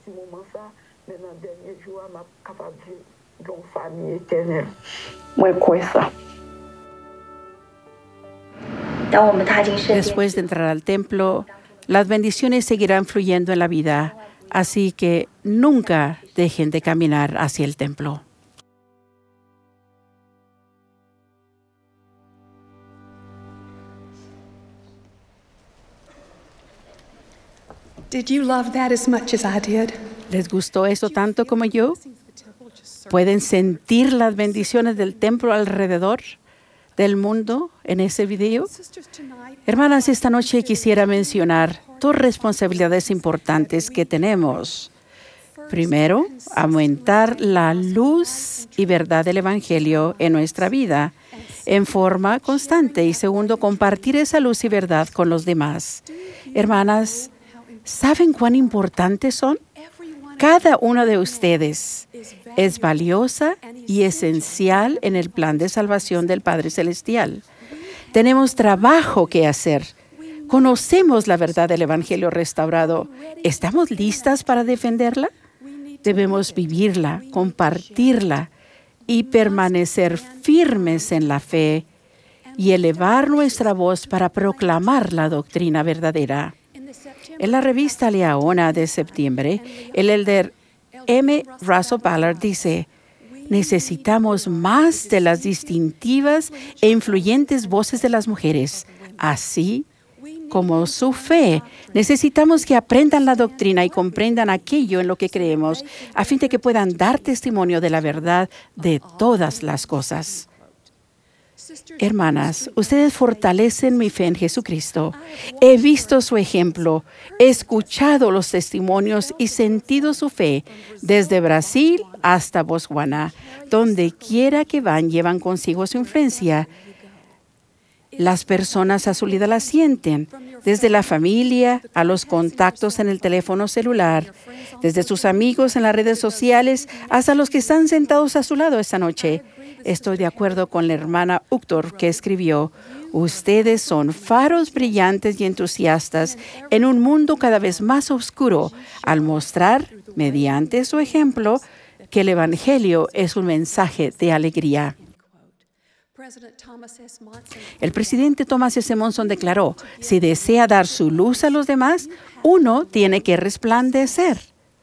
Después de entrar al templo, las bendiciones seguirán fluyendo en la vida, así que nunca dejen de caminar hacia el templo. Did you love that as much as I did? ¿Les gustó eso tanto como yo? ¿Pueden sentir las bendiciones del templo alrededor del mundo en ese video? Hermanas, esta noche quisiera mencionar dos responsabilidades importantes que tenemos. Primero, aumentar la luz y verdad del Evangelio en nuestra vida en forma constante. Y segundo, compartir esa luz y verdad con los demás. Hermanas, ¿saben cuán importantes son? Cada una de ustedes es valiosa y esencial en el plan de salvación del Padre Celestial. Tenemos trabajo que hacer. Conocemos la verdad del Evangelio restaurado. ¿Estamos listas para defenderla? Debemos vivirla, compartirla y permanecer firmes en la fe y elevar nuestra voz para proclamar la doctrina verdadera. En la revista Leona de septiembre, el elder M. Russell Ballard dice, necesitamos más de las distintivas e influyentes voces de las mujeres. Así como su fe. Necesitamos que aprendan la doctrina y comprendan aquello en lo que creemos, a fin de que puedan dar testimonio de la verdad de todas las cosas. Hermanas, ustedes fortalecen mi fe en Jesucristo. He visto su ejemplo, he escuchado los testimonios y sentido su fe desde Brasil hasta Botswana. Donde quiera que van, llevan consigo su influencia. Las personas a su lado la sienten, desde la familia a los contactos en el teléfono celular, desde sus amigos en las redes sociales hasta los que están sentados a su lado esta noche. Estoy de acuerdo con la hermana Uctor, que escribió: ustedes son faros brillantes y entusiastas en un mundo cada vez más oscuro, al mostrar, mediante su ejemplo, que el Evangelio es un mensaje de alegría. El presidente Thomas S. Monson declaró: si desea dar su luz a los demás, uno tiene que resplandecer.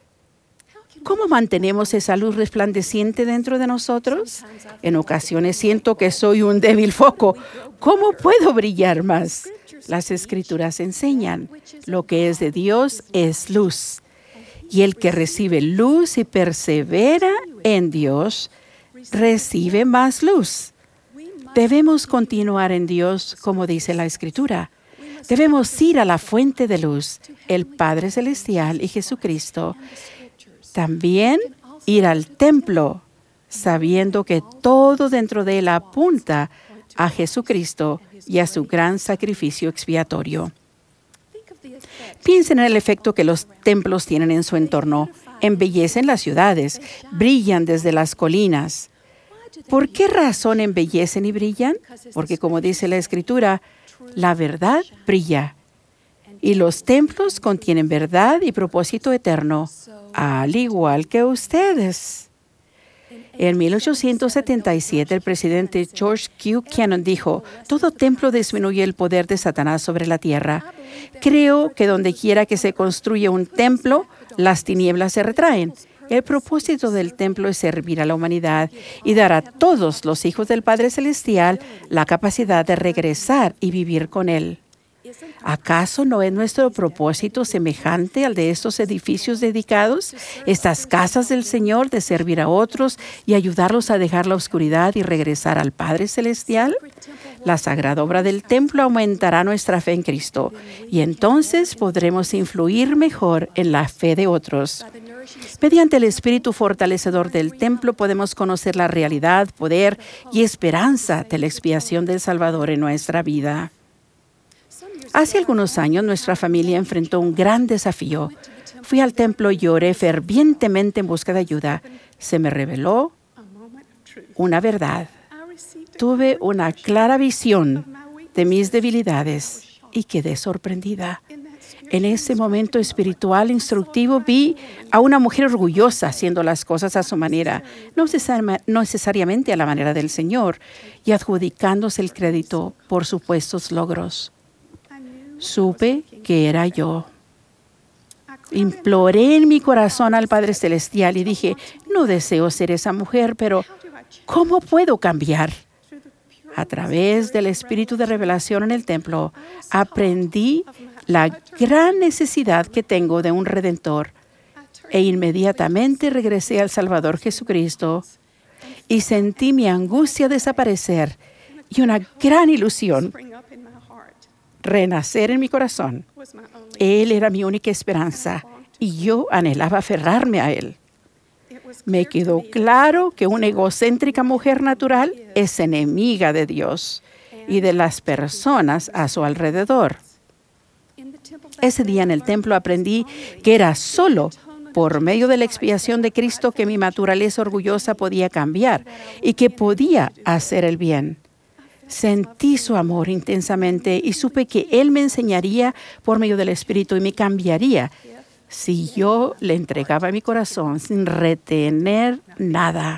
¿Cómo mantenemos esa luz resplandeciente dentro de nosotros? En ocasiones siento que soy un débil foco. ¿Cómo puedo brillar más? Las Escrituras enseñan: lo que es de Dios es luz. Y el que recibe luz y persevera en Dios, recibe más luz. Debemos continuar en Dios, como dice la Escritura. Debemos ir a la fuente de luz, el Padre Celestial y Jesucristo. También ir al templo, sabiendo que todo dentro de él apunta a Jesucristo y a su gran sacrificio expiatorio. Piensen en el efecto que los templos tienen en su entorno. Embellecen las ciudades, brillan desde las colinas. ¿Por qué razón embellecen y brillan? Porque, como dice la Escritura, la verdad brilla. Y los templos contienen verdad y propósito eterno, al igual que ustedes. En mil ochocientos setenta y siete, el presidente George Q. Cannon dijo: todo templo disminuye el poder de Satanás sobre la tierra. Creo que donde quiera que se construya un templo, las tinieblas se retraen. El propósito del templo es servir a la humanidad y dar a todos los hijos del Padre Celestial la capacidad de regresar y vivir con Él. ¿Acaso no es nuestro propósito semejante al de estos edificios dedicados, estas casas del Señor, de servir a otros y ayudarlos a dejar la oscuridad y regresar al Padre Celestial? La sagrada obra del templo aumentará nuestra fe en Cristo y entonces podremos influir mejor en la fe de otros. Mediante el espíritu fortalecedor del templo podemos conocer la realidad, poder y esperanza de la expiación del Salvador en nuestra vida. Hace algunos años nuestra familia enfrentó un gran desafío. Fui al templo y oré fervientemente en busca de ayuda. Se me reveló una verdad. Tuve una clara visión de mis debilidades y quedé sorprendida. En ese momento espiritual instructivo vi a una mujer orgullosa haciendo las cosas a su manera, no, necesari- no necesariamente a la manera del Señor, y adjudicándose el crédito por supuestos logros. Supe que era yo. Imploré en mi corazón al Padre Celestial y dije: no deseo ser esa mujer, pero ¿cómo puedo cambiar? A través del espíritu de revelación en el templo, aprendí la gran necesidad que tengo de un Redentor e inmediatamente regresé al Salvador Jesucristo y sentí mi angustia desaparecer y una gran ilusión renacer en mi corazón. Él era mi única esperanza y yo anhelaba aferrarme a Él. Me quedó claro que una egocéntrica mujer natural es enemiga de Dios y de las personas a su alrededor. Ese día en el templo aprendí que era solo por medio de la expiación de Cristo que mi naturaleza orgullosa podía cambiar y que podía hacer el bien. Sentí su amor intensamente y supe que Él me enseñaría por medio del Espíritu y me cambiaría si yo le entregaba mi corazón sin retener nada.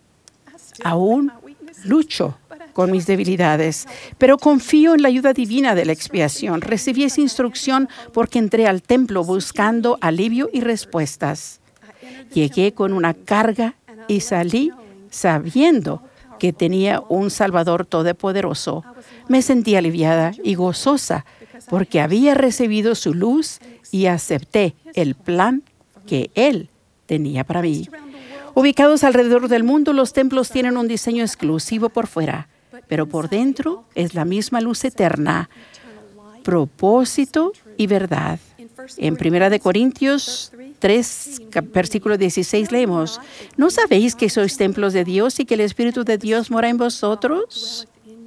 Aún lucho con mis debilidades, pero confío en la ayuda divina de la expiación. Recibí esa instrucción porque entré al templo buscando alivio y respuestas. Llegué con una carga y salí sabiendo que tenía un Salvador todopoderoso. Me sentí aliviada y gozosa porque había recibido su luz y acepté el plan que Él tenía para mí. Ubicados alrededor del mundo, los templos tienen un diseño exclusivo por fuera, pero por dentro es la misma luz eterna, propósito y verdad. En Primera de Corintios tres, versículo dieciséis leemos, ¿no sabéis que sois templos de Dios y que el Espíritu de Dios mora en vosotros?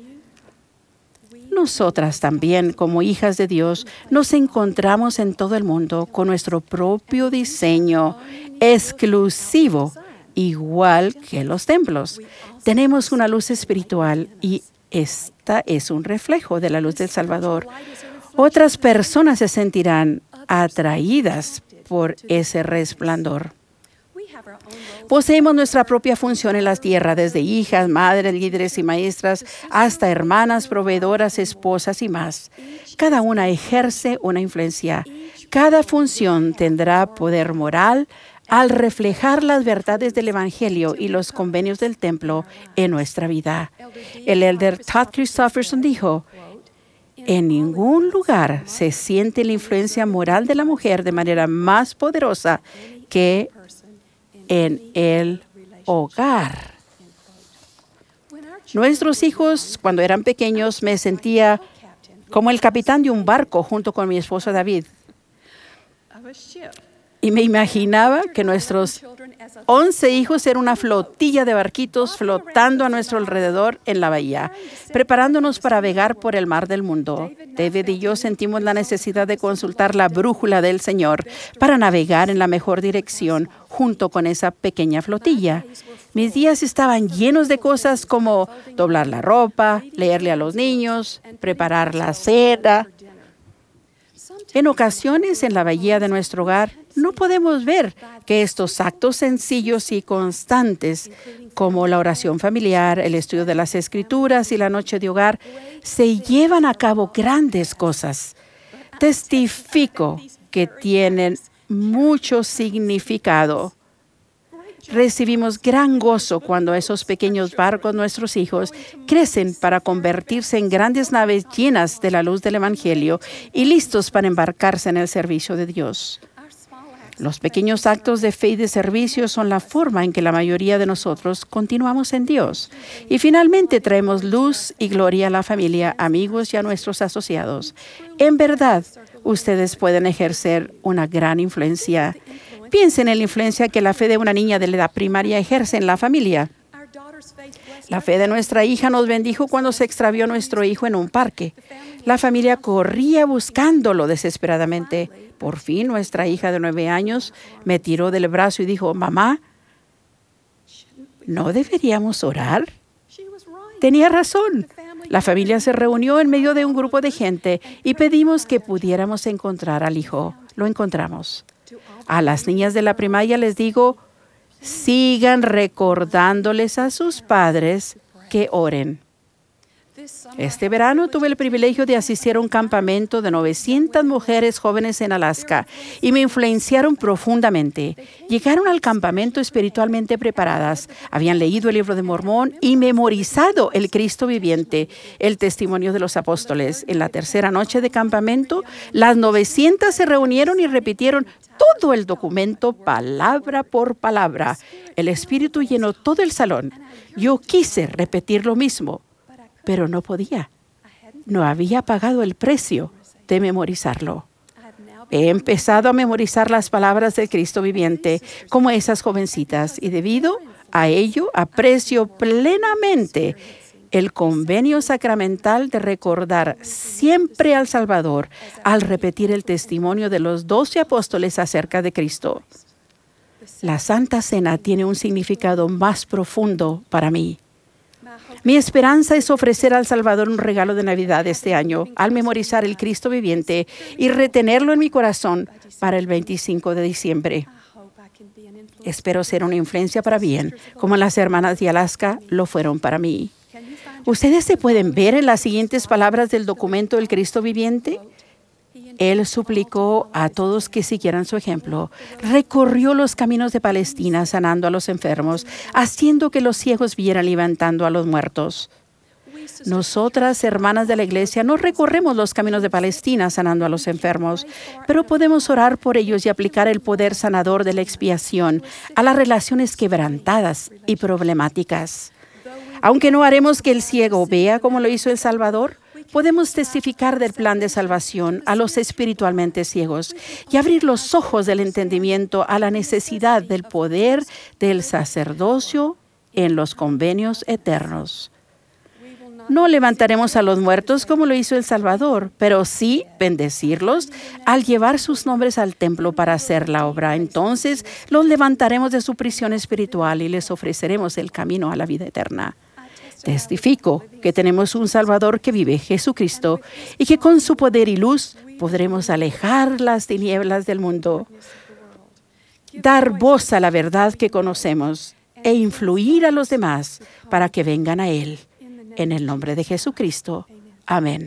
Nosotras también, como hijas de Dios, nos encontramos en todo el mundo con nuestro propio diseño exclusivo, igual que los templos. Tenemos una luz espiritual y esta es un reflejo de la luz del Salvador. Otras personas se sentirán atraídas por ese resplandor. Poseemos nuestra propia función en la tierra, desde hijas, madres, líderes y maestras, hasta hermanas, proveedoras, esposas y más. Cada una ejerce una influencia. Cada función tendrá poder moral al reflejar las verdades del Evangelio y los convenios del templo en nuestra vida. El elder Todd Christofferson dijo, en ningún lugar se siente la influencia moral de la mujer de manera más poderosa que en el hogar. Nuestros hijos, cuando eran pequeños, me sentía como el capitán de un barco junto con mi esposo David. Y me imaginaba que nuestros once hijos eran una flotilla de barquitos flotando a nuestro alrededor en la bahía, preparándonos para navegar por el mar del mundo. David y yo sentimos la necesidad de consultar la brújula del Señor para navegar en la mejor dirección junto con esa pequeña flotilla. Mis días estaban llenos de cosas como doblar la ropa, leerle a los niños, preparar la cena. En ocasiones, en la bahía de nuestro hogar, no podemos ver que estos actos sencillos y constantes, como la oración familiar, el estudio de las Escrituras y la noche de hogar, se llevan a cabo grandes cosas. Testifico que tienen mucho significado. Recibimos gran gozo cuando esos pequeños barcos, nuestros hijos, crecen para convertirse en grandes naves llenas de la luz del Evangelio y listos para embarcarse en el servicio de Dios. Los pequeños actos de fe y de servicio son la forma en que la mayoría de nosotros continuamos en Dios. Y finalmente traemos luz y gloria a la familia, amigos y a nuestros asociados. En verdad, ustedes pueden ejercer una gran influencia. Piensen en la influencia que la fe de una niña de la edad primaria ejerce en la familia. La fe de nuestra hija nos bendijo cuando se extravió nuestro hijo en un parque. La familia corría buscándolo desesperadamente. Por fin, nuestra hija de nueve años me tiró del brazo y dijo, «Mamá, ¿no deberíamos orar?» Tenía razón. La familia se reunió en medio de un grupo de gente y pedimos que pudiéramos encontrar al hijo. Lo encontramos. A las niñas de la primaria les digo, sigan recordándoles a sus padres que oren. Este verano tuve el privilegio de asistir a un campamento de novecientas mujeres jóvenes en Alaska y me influenciaron profundamente. Llegaron al campamento espiritualmente preparadas, habían leído el libro de Mormón y memorizado el Cristo viviente, el testimonio de los apóstoles. En la tercera noche de campamento, las novecientas se reunieron y repitieron todo el documento palabra por palabra. El Espíritu llenó todo el salón. Yo quise repetir lo mismo, pero no podía. No había pagado el precio de memorizarlo. He empezado a memorizar las palabras del Cristo viviente como esas jovencitas y debido a ello aprecio plenamente el convenio sacramental de recordar siempre al Salvador al repetir el testimonio de los doce apóstoles acerca de Cristo. La Santa Cena tiene un significado más profundo para mí. Mi esperanza es ofrecer al Salvador un regalo de Navidad este año al memorizar el Cristo viviente y retenerlo en mi corazón para el veinticinco de diciembre. Espero ser una influencia para bien, como las hermanas de Alaska lo fueron para mí. Ustedes se pueden ver en las siguientes palabras del documento del Cristo viviente. Él suplicó a todos que siguieran su ejemplo. Recorrió los caminos de Palestina sanando a los enfermos, haciendo que los ciegos vieran, levantando a los muertos. Nosotras, hermanas de la iglesia, no recorremos los caminos de Palestina sanando a los enfermos, pero podemos orar por ellos y aplicar el poder sanador de la expiación a las relaciones quebrantadas y problemáticas. Aunque no haremos que el ciego vea como lo hizo el Salvador, podemos testificar del plan de salvación a los espiritualmente ciegos y abrir los ojos del entendimiento a la necesidad del poder del sacerdocio en los convenios eternos. No levantaremos a los muertos como lo hizo el Salvador, pero sí bendecirlos al llevar sus nombres al templo para hacer la obra. Entonces los levantaremos de su prisión espiritual y les ofreceremos el camino a la vida eterna. Testifico que tenemos un Salvador que vive, Jesucristo, y que con su poder y luz podremos alejar las tinieblas del mundo, dar voz a la verdad que conocemos e influir a los demás para que vengan a Él. En el nombre de Jesucristo. Amén.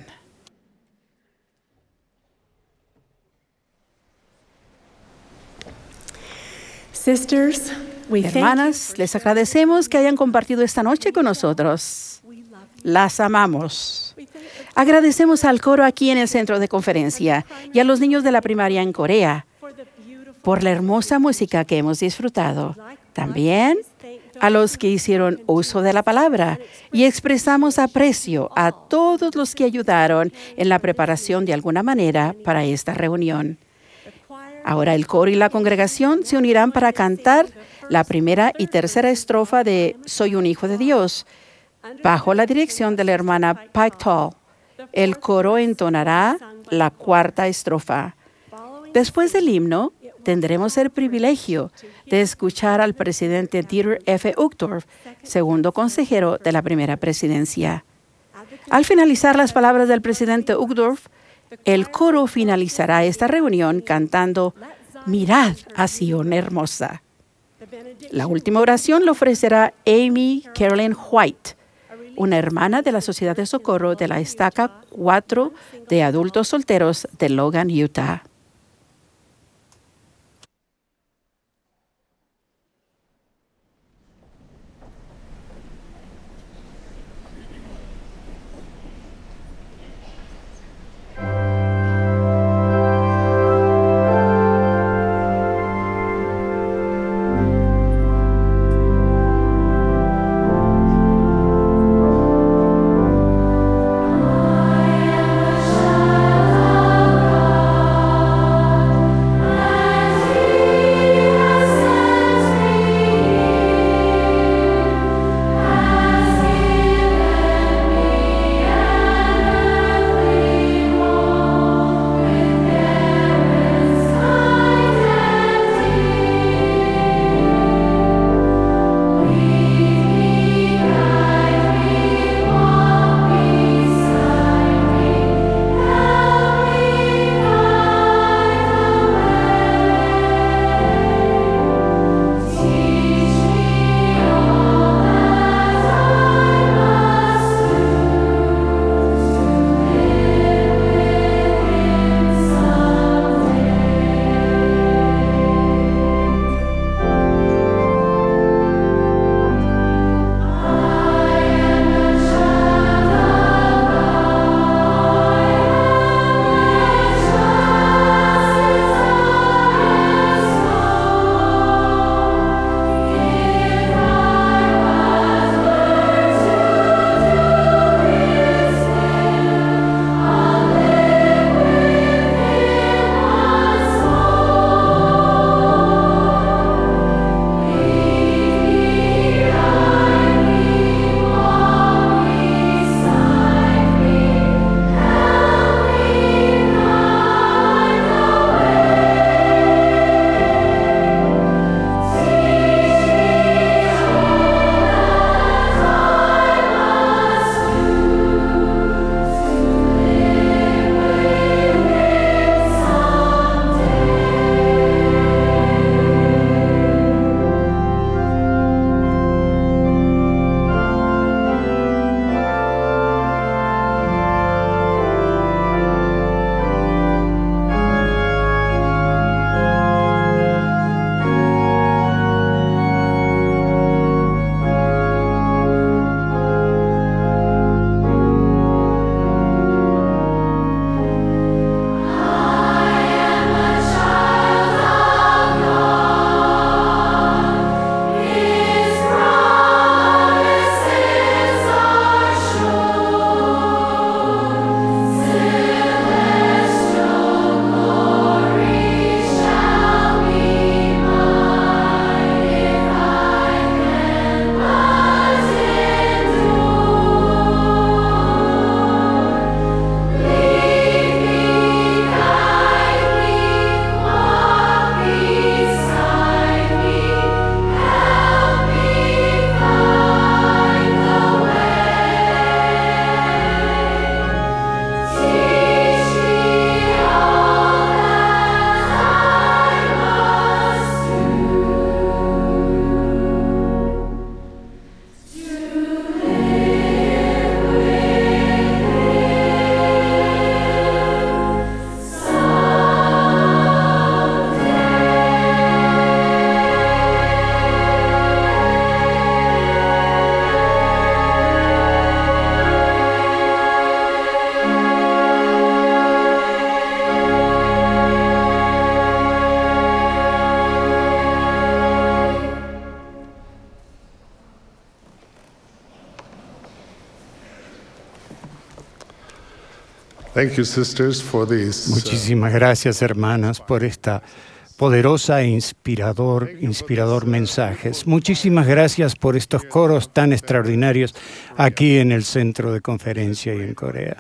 Sisters, we thank Hermanas, les agradecemos que hayan compartido esta noche con nosotros. Las amamos. Agradecemos al coro aquí en el centro de conferencia y a los niños de la primaria en Corea por la hermosa música que hemos disfrutado. También a los que hicieron uso de la palabra y expresamos aprecio a todos los que ayudaron en la preparación de alguna manera para esta reunión. Ahora el coro y la congregación se unirán para cantar la primera y tercera estrofa de Soy un hijo de Dios, bajo la dirección de la hermana Pike Tall. El coro entonará la cuarta estrofa. Después del himno, tendremos el privilegio de escuchar al presidente Dieter F. Uchtdorf, segundo consejero de la primera presidencia. Al finalizar las palabras del presidente Uchtdorf, el coro finalizará esta reunión cantando Mirad a Sion hermosa. La última oración la ofrecerá Amy Carolyn White, una hermana de la Sociedad de Socorro de la Estaca cuatro de adultos solteros de Logan, Utah. I am a child of God. Thank you, sisters, for these, uh, Muchísimas gracias, hermanas, por esta poderosa e inspirador, inspirador mensajes. Muchísimas gracias por estos coros tan extraordinarios aquí en el centro de conferencia y en Corea.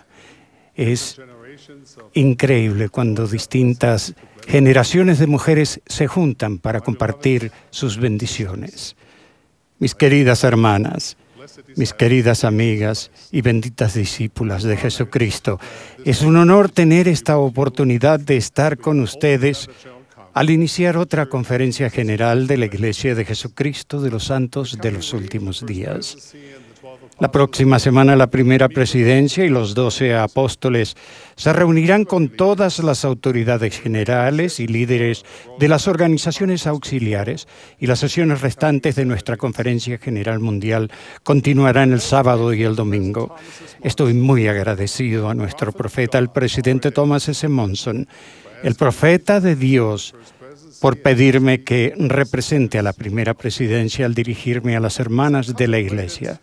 Es increíble cuando distintas generaciones de mujeres se juntan para compartir sus bendiciones. Mis queridas hermanas, mis queridas amigas y benditas discípulas de Jesucristo, es un honor tener esta oportunidad de estar con ustedes al iniciar otra conferencia general de la Iglesia de Jesucristo de los Santos de los Últimos Días. La próxima semana la primera presidencia y los doce apóstoles se reunirán con todas las autoridades generales y líderes de las organizaciones auxiliares, y las sesiones restantes de nuestra conferencia general mundial continuarán el sábado y el domingo. Estoy muy agradecido a nuestro profeta, el presidente Thomas S. Monson, el profeta de Dios, por pedirme que represente a la primera presidencia al dirigirme a las hermanas de la Iglesia.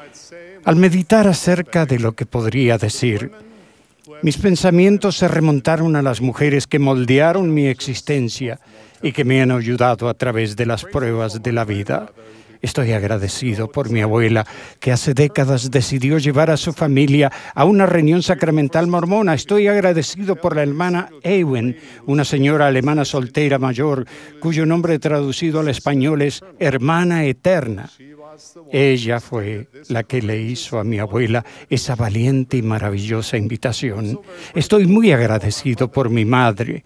Al meditar acerca de lo que podría decir, mis pensamientos se remontaron a las mujeres que moldearon mi existencia y que me han ayudado a través de las pruebas de la vida. Estoy agradecido por mi abuela, que hace décadas decidió llevar a su familia a una reunión sacramental mormona. Estoy agradecido por la hermana Ewen, una señora alemana soltera mayor, cuyo nombre traducido al español es Hermana Eterna. Ella fue la que le hizo a mi abuela esa valiente y maravillosa invitación. Estoy muy agradecido por mi madre,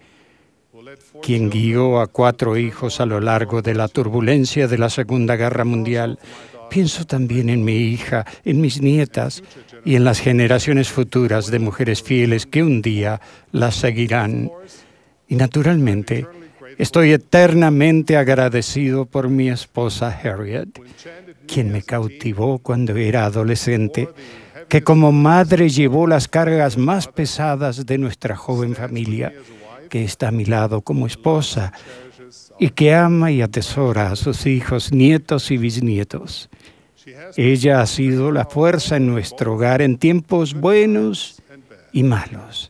quien guió a cuatro hijos a lo largo de la turbulencia de la Segunda Guerra Mundial. Pienso también en mi hija, en mis nietas y en las generaciones futuras de mujeres fieles que un día las seguirán. Y naturalmente, estoy eternamente agradecido por mi esposa Harriet, quien me cautivó cuando era adolescente, que como madre llevó las cargas más pesadas de nuestra joven familia, que está a mi lado como esposa y que ama y atesora a sus hijos, nietos y bisnietos. Ella ha sido la fuerza en nuestro hogar en tiempos buenos y malos.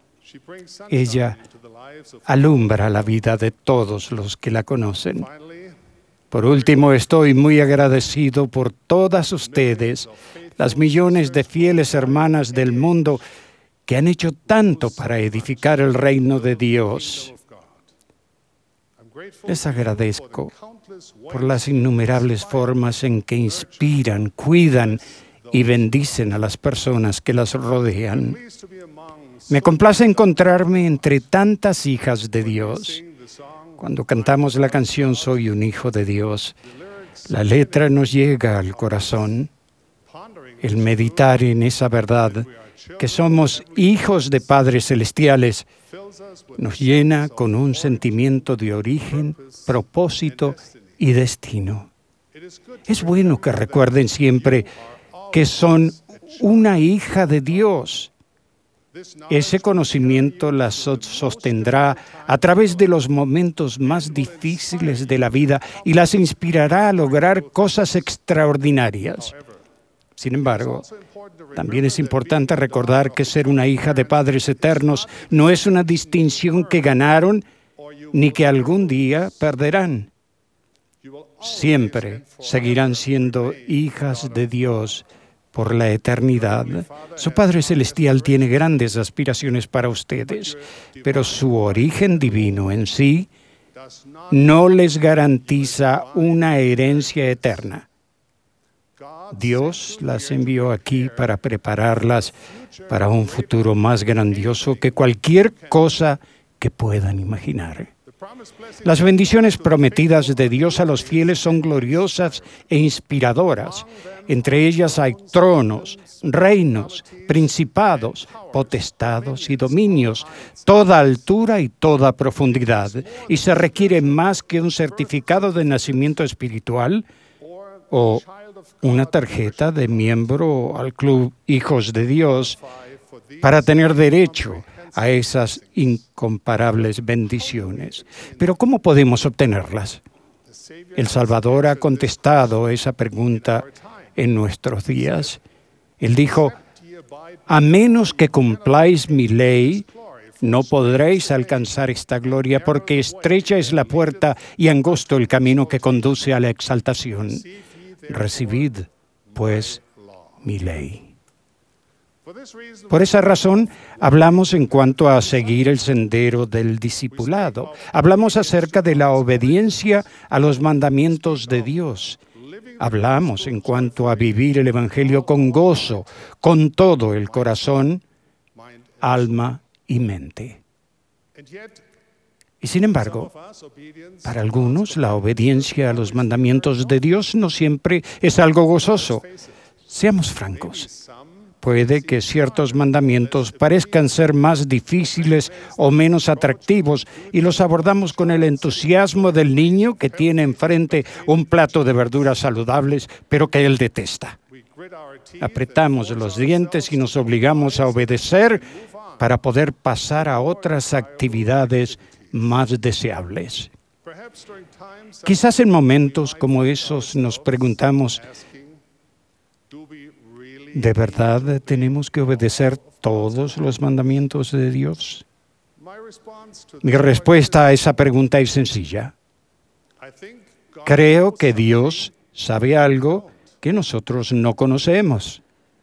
Ella alumbra la vida de todos los que la conocen. Por último, estoy muy agradecido por todas ustedes, las millones de fieles hermanas del mundo que han hecho tanto para edificar el reino de Dios. Les agradezco por las innumerables formas en que inspiran, cuidan y bendicen a las personas que las rodean. Me complace encontrarme entre tantas hijas de Dios. Cuando cantamos la canción Soy un hijo de Dios, la letra nos llega al corazón. El meditar en esa verdad, que somos hijos de padres celestiales, nos llena con un sentimiento de origen, propósito y destino. Es bueno que recuerden siempre que son una hija de Dios. Ese conocimiento las sostendrá a través de los momentos más difíciles de la vida y las inspirará a lograr cosas extraordinarias. Sin embargo, también es importante recordar que ser una hija de padres eternos no es una distinción que ganaron ni que algún día perderán. Siempre seguirán siendo hijas de Dios por la eternidad. Su Padre Celestial tiene grandes aspiraciones para ustedes, pero su origen divino en sí no les garantiza una herencia eterna. Dios las envió aquí para prepararlas para un futuro más grandioso que cualquier cosa que puedan imaginar. Las bendiciones prometidas de Dios a los fieles son gloriosas e inspiradoras. Entre ellas hay tronos, reinos, principados, potestados y dominios, toda altura y toda profundidad. Y se requiere más que un certificado de nacimiento espiritual o una tarjeta de miembro al Club Hijos de Dios para tener derecho a esas incomparables bendiciones. Pero ¿cómo podemos obtenerlas? El Salvador ha contestado esa pregunta en nuestros días. Él dijo: A menos que cumpláis mi ley, no podréis alcanzar esta gloria, porque estrecha es la puerta y angosto el camino que conduce a la exaltación. Recibid, pues, mi ley. Por esa razón, hablamos en cuanto a seguir el sendero del discipulado. Hablamos acerca de la obediencia a los mandamientos de Dios. Hablamos en cuanto a vivir el Evangelio con gozo, con todo el corazón, alma y mente. Y sin embargo, para algunos la obediencia a los mandamientos de Dios no siempre es algo gozoso. Seamos francos. Puede que ciertos mandamientos parezcan ser más difíciles o menos atractivos y los abordamos con el entusiasmo del niño que tiene enfrente un plato de verduras saludables, pero que él detesta. Apretamos los dientes y nos obligamos a obedecer para poder pasar a otras actividades más deseables. Quizás en momentos como esos nos preguntamos, ¿de verdad tenemos que obedecer todos los mandamientos de Dios? Mi respuesta a esa pregunta es sencilla. Creo que Dios sabe algo que nosotros no conocemos.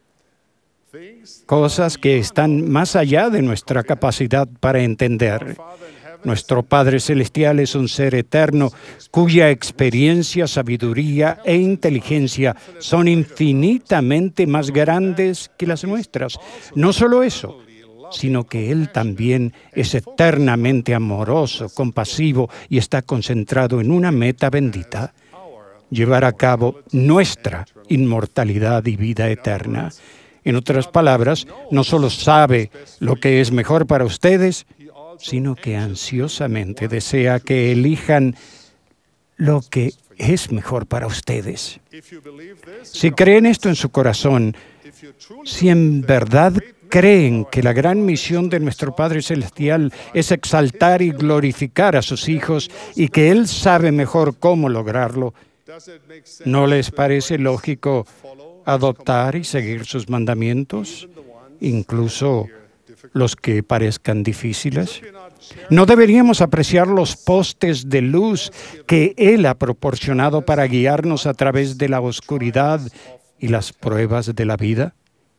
Cosas que están más allá de nuestra capacidad para entender. Nuestro Padre Celestial es un ser eterno cuya experiencia, sabiduría e inteligencia son infinitamente más grandes que las nuestras. No solo eso, sino que Él también es eternamente amoroso, compasivo y está concentrado en una meta bendita: llevar a cabo nuestra inmortalidad y vida eterna. En otras palabras, no solo sabe lo que es mejor para ustedes, sino que ansiosamente desea que elijan lo que es mejor para ustedes. Si creen esto en su corazón, si en verdad creen que la gran misión de nuestro Padre Celestial es exaltar y glorificar a sus hijos y que Él sabe mejor cómo lograrlo, ¿no les parece lógico adoptar y seguir sus mandamientos, incluso los que parezcan difíciles? ¿No deberíamos apreciar los postes de luz que Él ha proporcionado para guiarnos a través de la oscuridad y las pruebas de la vida?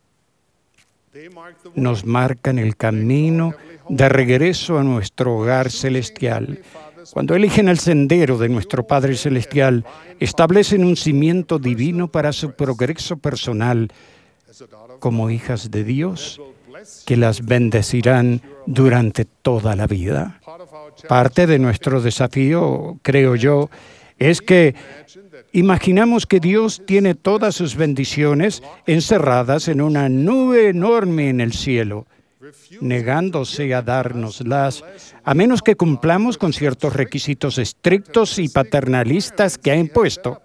Nos marcan el camino de regreso a nuestro hogar celestial. Cuando eligen el sendero de nuestro Padre Celestial, establecen un cimiento divino para su progreso personal como hijas de Dios, que las bendecirán durante toda la vida. Parte de nuestro desafío, creo yo, es que imaginamos que Dios tiene todas sus bendiciones encerradas en una nube enorme en el cielo, negándose a dárnoslas, a menos que cumplamos con ciertos requisitos estrictos y paternalistas que ha impuesto.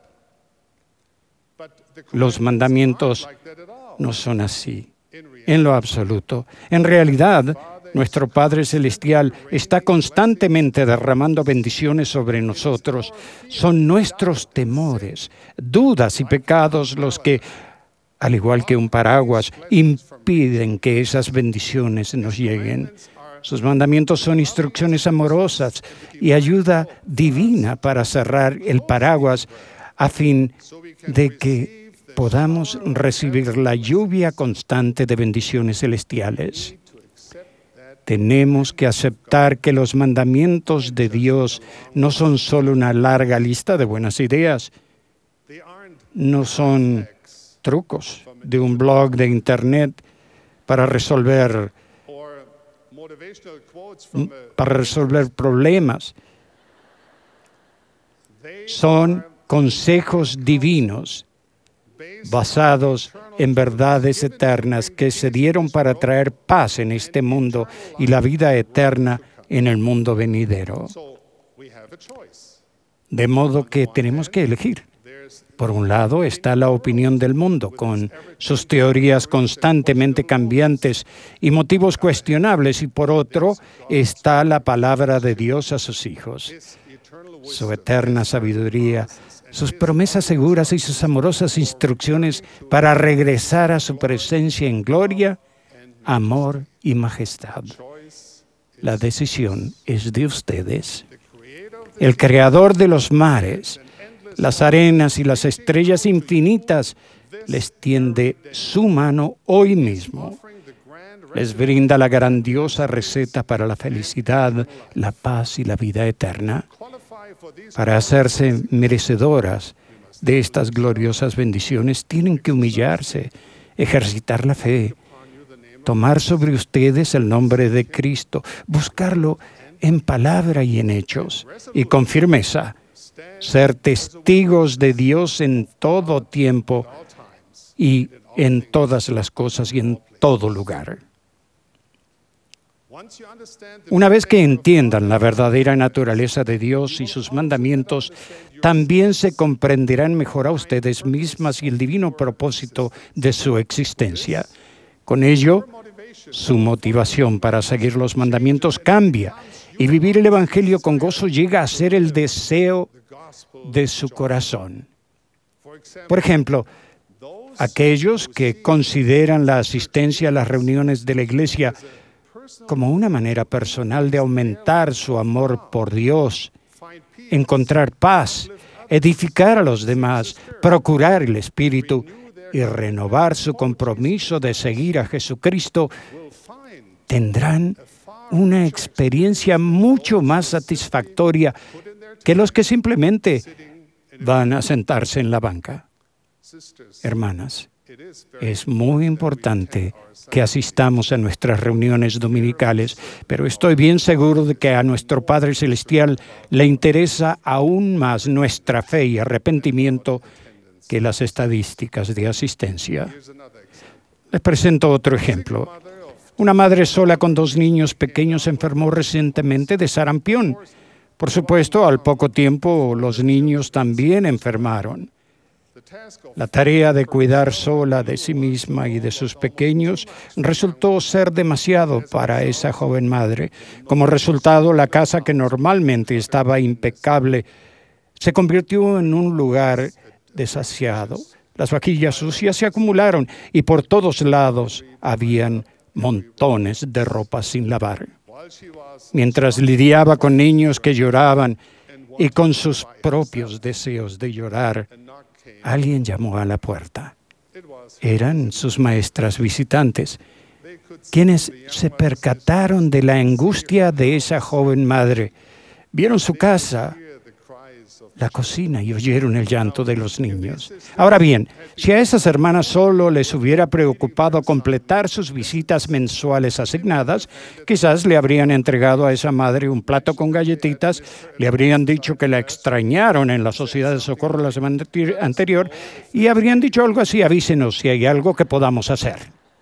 Los mandamientos no son así. En lo absoluto. En realidad, nuestro Padre Celestial está constantemente derramando bendiciones sobre nosotros. Son nuestros temores, dudas y pecados los que, al igual que un paraguas, impiden que esas bendiciones nos lleguen. Sus mandamientos son instrucciones amorosas y ayuda divina para cerrar el paraguas a fin de que podamos recibir la lluvia constante de bendiciones celestiales. Tenemos que aceptar que los mandamientos de Dios no son solo una larga lista de buenas ideas, no son trucos de un blog de internet para resolver, para resolver problemas. Son consejos divinos basados en verdades eternas que se dieron para traer paz en este mundo y la vida eterna en el mundo venidero. De modo que tenemos que elegir. Por un lado está la opinión del mundo, con sus teorías constantemente cambiantes y motivos cuestionables, y por otro está la palabra de Dios a sus hijos, su eterna sabiduría, sus promesas seguras y sus amorosas instrucciones para regresar a su presencia en gloria amor y majestad. La decisión es de ustedes. El creador de los mares, las arenas y las estrellas infinitas les tiende su mano hoy mismo. Les brinda la grandiosa receta para la felicidad, la paz y la vida eterna. Para hacerse merecedoras de estas gloriosas bendiciones, tienen que humillarse, ejercitar la fe, tomar sobre ustedes el nombre de Cristo, buscarlo en palabra y en hechos, y con firmeza, ser testigos de Dios en todo tiempo y en todas las cosas y en todo lugar. Una vez que entiendan la verdadera naturaleza de Dios y sus mandamientos, también se comprenderán mejor a ustedes mismas y el divino propósito de su existencia. Con ello, su motivación para seguir los mandamientos cambia y vivir el Evangelio con gozo llega a ser el deseo de su corazón. Por ejemplo, aquellos que consideran la asistencia a las reuniones de la Iglesia como una manera personal de aumentar su amor por Dios, encontrar paz, edificar a los demás, procurar el Espíritu y renovar su compromiso de seguir a Jesucristo, tendrán una experiencia mucho más satisfactoria que los que simplemente van a sentarse en la banca. Hermanas, es muy importante que asistamos a nuestras reuniones dominicales, pero estoy bien seguro de que a nuestro Padre Celestial le interesa aún más nuestra fe y arrepentimiento que las estadísticas de asistencia. Les presento otro ejemplo. Una madre sola con dos niños pequeños enfermó recientemente de sarampión. Por supuesto, al poco tiempo los niños también enfermaron. La tarea de cuidar sola de sí misma y de sus pequeños resultó ser demasiado para esa joven madre. Como resultado, la casa que normalmente estaba impecable se convirtió en un lugar desasiado. Las vajillas sucias se acumularon y por todos lados habían montones de ropa sin lavar. Mientras lidiaba con niños que lloraban y con sus propios deseos de llorar, alguien llamó a la puerta. Eran sus maestras visitantes, quienes se percataron de la angustia de esa joven madre. Vieron su casa, la cocina y oyeron el llanto de los niños. Ahora bien, si a esas hermanas solo les hubiera preocupado completar sus visitas mensuales asignadas, quizás le habrían entregado a esa madre un plato con galletitas, le habrían dicho que la extrañaron en la Sociedad de Socorro la semana anterior y habrían dicho algo así: avísenos si hay algo que podamos hacer.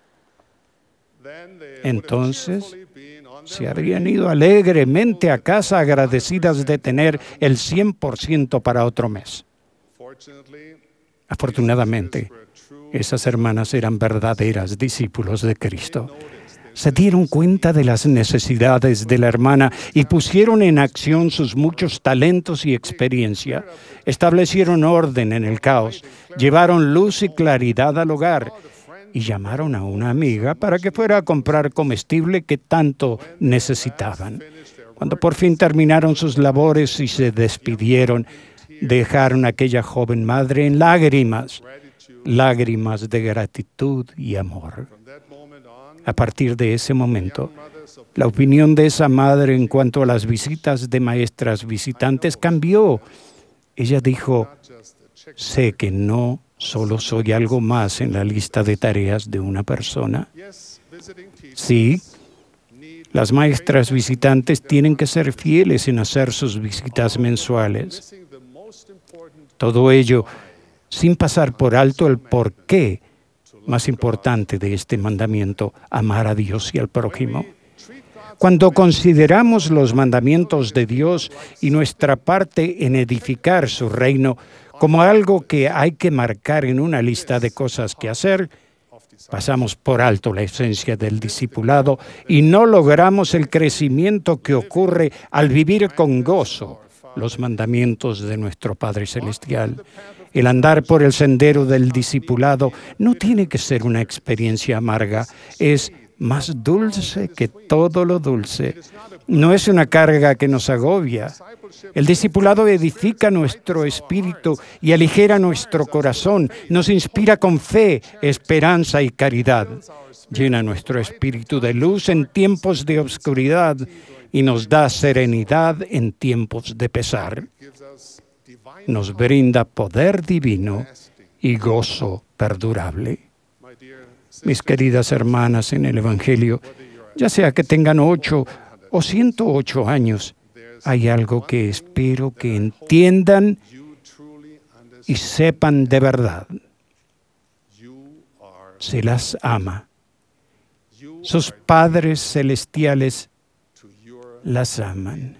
Entonces, se habrían ido alegremente a casa agradecidas de tener el cien por ciento para otro mes. Afortunadamente, esas hermanas eran verdaderas discípulos de Cristo. Se dieron cuenta de las necesidades de la hermana y pusieron en acción sus muchos talentos y experiencia. Establecieron orden en el caos, llevaron luz y claridad al hogar, y llamaron a una amiga para que fuera a comprar comestible que tanto necesitaban. Cuando por fin terminaron sus labores y se despidieron, dejaron a aquella joven madre en lágrimas, lágrimas de gratitud y amor. A partir de ese momento, la opinión de esa madre en cuanto a las visitas de maestras visitantes cambió. Ella dijo: sé que no solo soy algo más en la lista de tareas de una persona. Sí, las maestras visitantes tienen que ser fieles en hacer sus visitas mensuales. Todo ello sin pasar por alto el porqué más importante de este mandamiento: amar a Dios y al prójimo. Cuando consideramos los mandamientos de Dios y nuestra parte en edificar su reino como algo que hay que marcar en una lista de cosas que hacer, pasamos por alto la esencia del discipulado y no logramos el crecimiento que ocurre al vivir con gozo los mandamientos de nuestro Padre Celestial. El andar por el sendero del discipulado no tiene que ser una experiencia amarga, es más dulce que todo lo dulce. No es una carga que nos agobia. El discipulado edifica nuestro espíritu y aligera nuestro corazón. Nos inspira con fe, esperanza y caridad. Llena nuestro espíritu de luz en tiempos de oscuridad y nos da serenidad en tiempos de pesar. Nos brinda poder divino y gozo perdurable. Mis queridas hermanas en el Evangelio, ya sea que tengan ocho o ciento ocho años, hay algo que espero que entiendan y sepan de verdad. Se las ama. Sus padres celestiales las aman.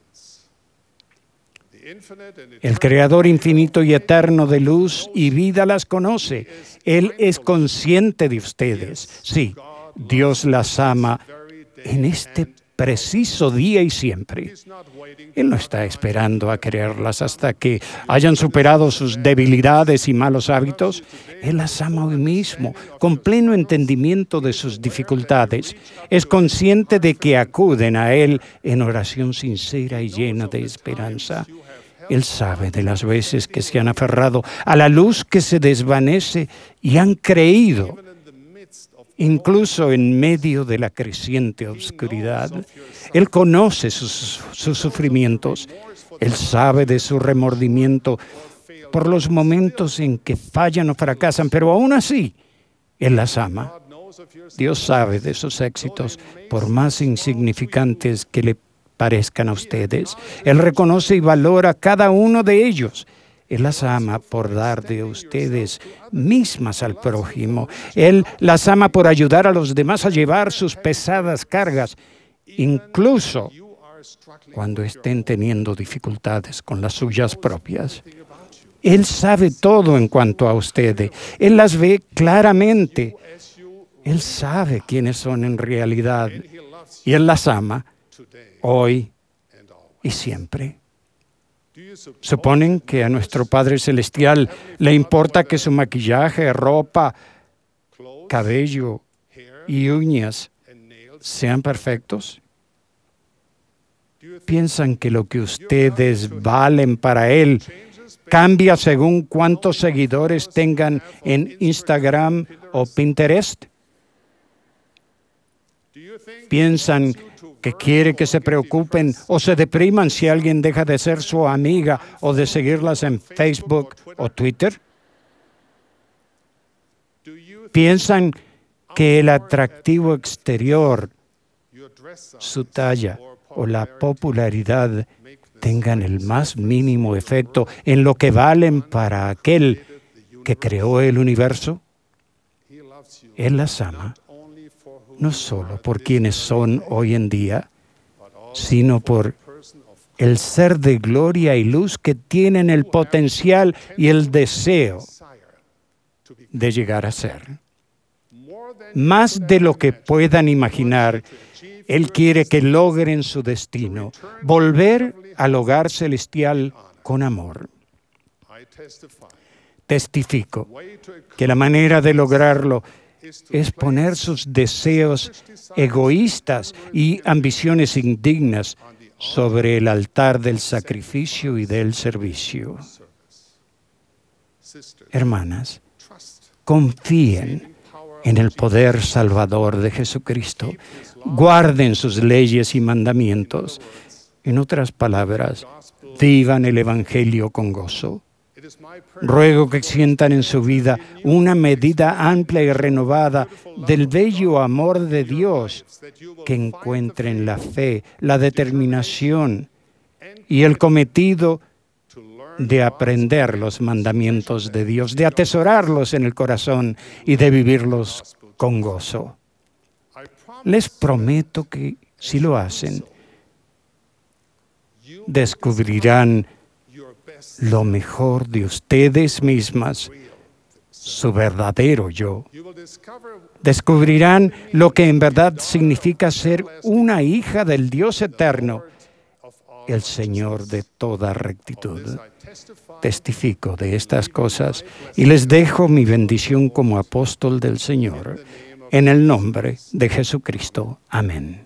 El Creador infinito y eterno de luz y vida las conoce. Él es consciente de ustedes. Sí, Dios las ama en este preciso día y siempre. Él no está esperando a quererlas hasta que hayan superado sus debilidades y malos hábitos. Él las ama hoy mismo, con pleno entendimiento de sus dificultades. Es consciente de que acuden a Él en oración sincera y llena de esperanza. Él sabe de las veces que se han aferrado a la luz que se desvanece y han creído, incluso en medio de la creciente oscuridad. Él conoce sus, sus sufrimientos. Él sabe de su remordimiento por los momentos en que fallan o fracasan, pero aún así, Él las ama. Dios sabe de sus éxitos, por más insignificantes que le parezcan a ustedes. Él reconoce y valora cada uno de ellos. Él las ama por dar de ustedes mismas al prójimo. Él las ama por ayudar a los demás a llevar sus pesadas cargas, incluso cuando estén teniendo dificultades con las suyas propias. Él sabe todo en cuanto a ustedes. Él las ve claramente. Él sabe quiénes son en realidad. Y Él las ama hoy y siempre. ¿Suponen que a nuestro Padre Celestial le importa que su maquillaje, ropa, cabello y uñas sean perfectos? ¿Piensan que lo que ustedes valen para Él cambia según cuántos seguidores tengan en Instagram o Pinterest? ¿Piensan que quiere que se preocupen o se depriman si alguien deja de ser su amiga o de seguirlas en Facebook o Twitter? ¿Piensan que el atractivo exterior, su talla o la popularidad tengan el más mínimo efecto en lo que valen para aquel que creó el universo? Él las ama, no solo por quienes son hoy en día, sino por el ser de gloria y luz que tienen el potencial y el deseo de llegar a ser. Más de lo que puedan imaginar, Él quiere que logren su destino, volver al hogar celestial con amor. Testifico que la manera de lograrlo es poner sus deseos egoístas y ambiciones indignas sobre el altar del sacrificio y del servicio. Hermanas, confíen en el poder salvador de Jesucristo. Guarden sus leyes y mandamientos. En otras palabras, vivan el Evangelio con gozo. Ruego que sientan en su vida una medida amplia y renovada del bello amor de Dios, que encuentren la fe, la determinación y el cometido de aprender los mandamientos de Dios, de atesorarlos en el corazón y de vivirlos con gozo. Les prometo que si lo hacen, descubrirán lo mejor de ustedes mismas, su verdadero yo. Descubrirán lo que en verdad significa ser una hija del Dios eterno, el Señor de toda rectitud. Testifico de estas cosas y les dejo mi bendición como apóstol del Señor. en el nombre de Jesucristo. Amén.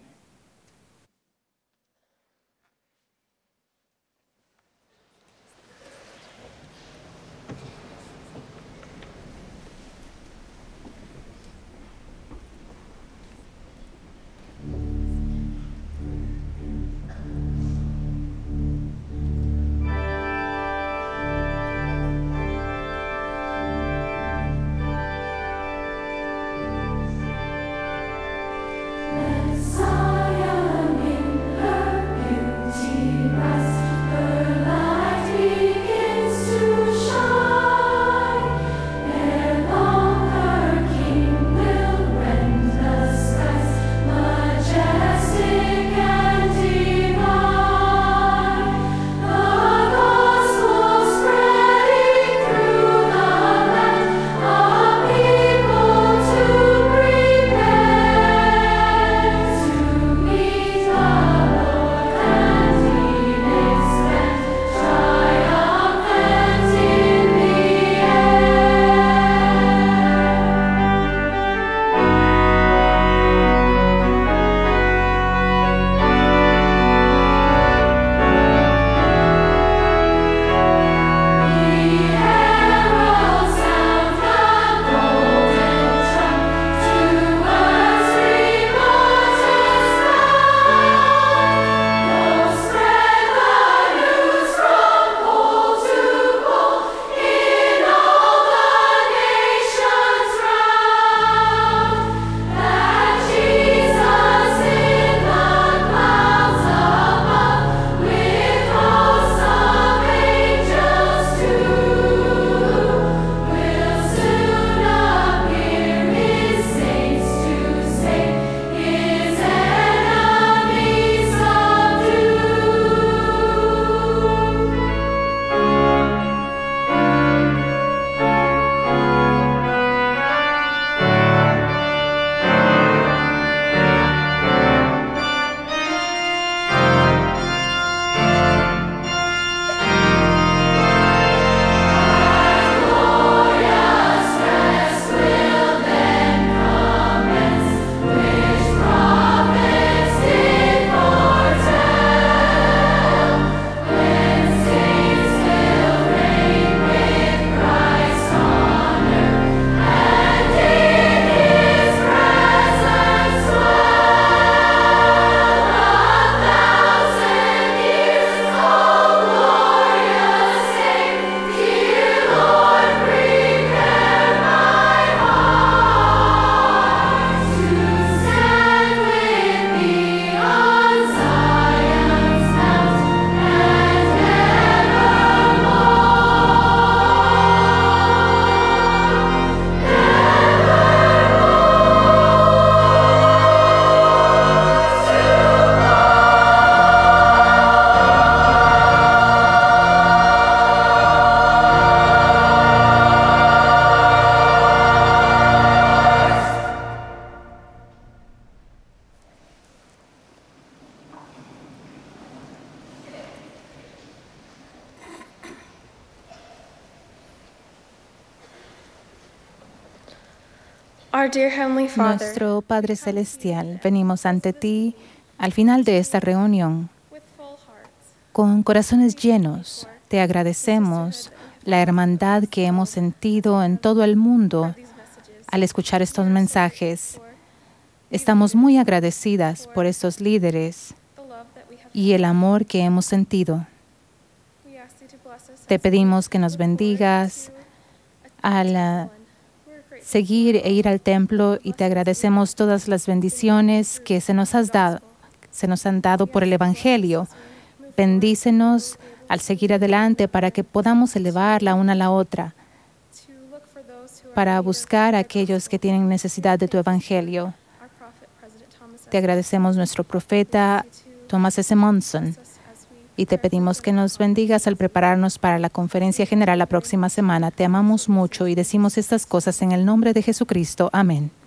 Nuestro Padre Celestial, venimos ante ti al final de esta reunión con corazones llenos. Te agradecemos la hermandad que hemos sentido en todo el mundo al escuchar estos mensajes. Estamos muy agradecidas por estos líderes y el amor que hemos sentido. Te pedimos que nos bendigas al seguir e ir al templo y te agradecemos todas las bendiciones que se nos, has dado, se nos han dado por el Evangelio. Bendícenos al seguir adelante para que podamos elevar la una a la otra, para buscar a aquellos que tienen necesidad de tu Evangelio. Te agradecemos nuestro profeta Thomas S. Monson y te pedimos que nos bendigas al prepararnos para la conferencia general la próxima semana. Te amamos mucho y decimos estas cosas en el nombre de Jesucristo. Amén.